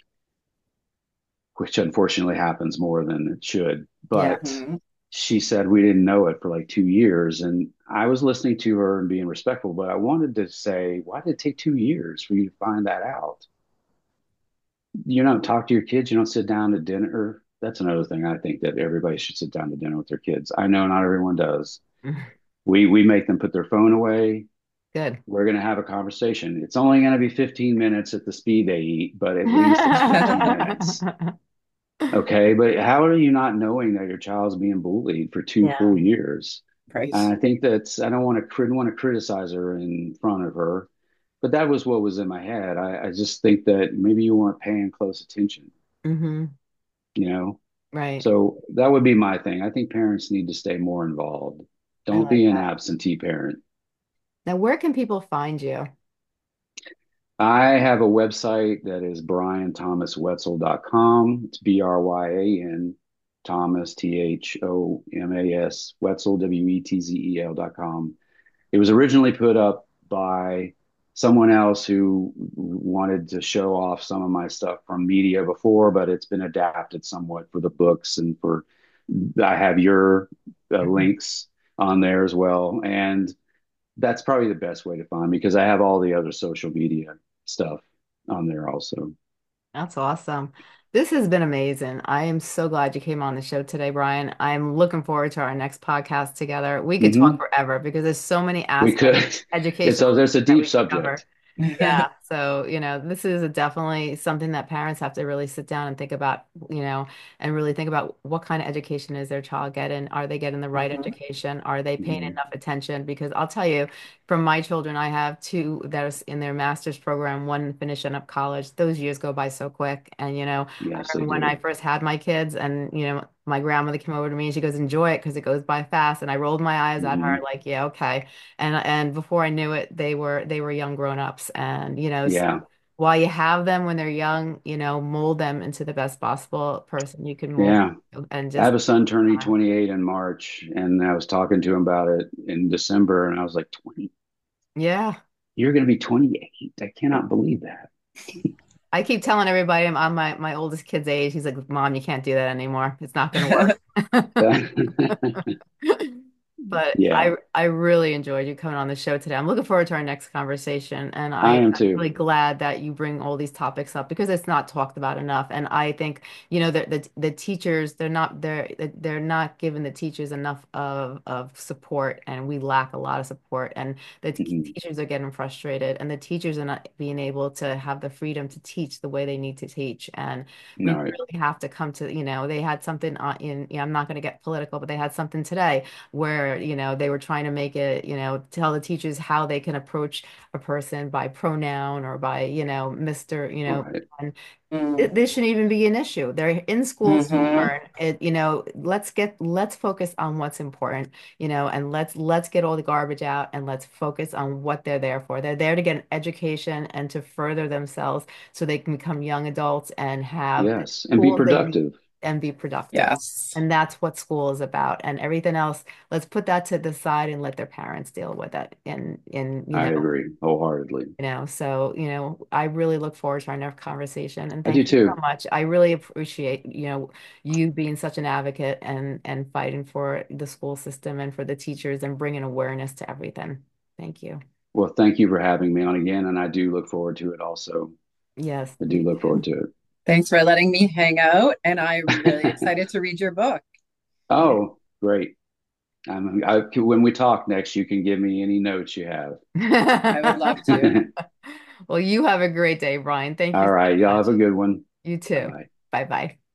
which unfortunately happens more than it should. Yeah. But Mhm. she said we didn't know it for like two years, and I was listening to her and being respectful, but I wanted to say, why did it take two years for you to find that out? You don't talk to your kids. You don't sit down to dinner. That's another thing I think that everybody should sit down to dinner with their kids. I know not everyone does. We we make them put their phone away. Good. We're going to have a conversation. It's only going to be fifteen minutes at the speed they eat, but at least it's fifteen minutes. Okay. But how are you not knowing that your child's being bullied for two Yeah. full years? Right. And I think that's, I don't want to, crit- want to criticize her in front of her, but that was what was in my head. I, I just think that maybe you weren't paying close attention, Hmm. you know? Right. So that would be my thing. I think parents need to stay more involved. I Don't like be an that. absentee parent. Now, where can people find you? I have a website that is bryan thomas wetzel dot com. It's B R Y A N Thomas, T H O M A S, Wetzel, W E T Z E L dot com. It was originally put up by someone else who wanted to show off some of my stuff from media before, but it's been adapted somewhat for the books and for, I have your uh, Mhm. links on there as well. And that's probably the best way to find me because I have all the other social media stuff on there also. That's awesome. This has been amazing. I am so glad you came on the show today, Brian. I'm looking forward to our next podcast together. We could talk Hmm. forever because there's so many We aspects, could. It's a, educational there's a that deep we could cover. subject. Yeah, so you know, this is a definitely something that parents have to really sit down and think about, you know, and really think about what kind of education is their child getting? Are they getting the right Mhm. education? Are they paying Mhm. enough attention? Because I'll tell you, from my children, I have two that are in their master's program, one finishing up college. Those years go by so quick. And you know, I Yes, they remember when I do. first had my kids, and you know, my grandmother came over to me and she goes, "Enjoy it because it goes by fast." And I rolled my eyes at her Hmm. like, "Yeah, okay." And and before I knew it, they were they were young grown-ups. And you know, so Yeah. while you have them when they're young, you know, mold them into the best possible person you can mold Yeah. and I have just a son turning time. twenty-eight in March, and I was talking to him about it in December, and I was like, twenty, Yeah. you're going to be twenty-eight. I cannot believe that. I keep telling everybody I'm on my my oldest kid's age. He's like, "Mom, you can't do that anymore. It's not going to work." But Yeah, I I really enjoyed you coming on the show today. I'm looking forward to our next conversation, and I I, am I'm too. really glad that you bring all these topics up because it's not talked about enough. And I think, you know, the the, the teachers, they're not they're they're not giving the teachers enough of of support, and we lack a lot of support. And the t Mhm. teachers are getting frustrated, and the teachers are not being able to have the freedom to teach the way they need to teach. And All we right. really have to come to, you know, they had something on in, yeah, I'm not going to get political, but they had something today where, you know, they were trying to make it, you know, tell the teachers how they can approach a person by pronoun or by, you know, Mister, you know, Right. and Mm. it, this shouldn't even be an issue. They're in schools to Mhm. learn it, you know, let's get, let's focus on what's important, you know, and let's, let's get all the garbage out and let's focus on what they're there for. They're there to get an education and to further themselves so they can become young adults and have the Yes. And be tools they need productive. and be productive. Yes. And that's what school is about. And everything else, let's put that to the side and let their parents deal with it. And, and, you I know, agree wholeheartedly. you know, so, you know, I really look forward to our next conversation and I do thank you so too. much. I really appreciate, you know, you being such an advocate and and fighting for the school system and for the teachers and bringing awareness to everything. Thank you. Well, thank you for having me on again, and I do look forward to it also. Yes, I do me look forward to Thanks for letting me hang out, and I'm really it. excited to read your book. too. Oh, great. Um, I, when we talk next, you can give me any notes you have. I would love Yeah. to. Well, you have a great day, Brian. Thank you All so right. Y'all much. have a good one. You Bye too. bye. Bye bye.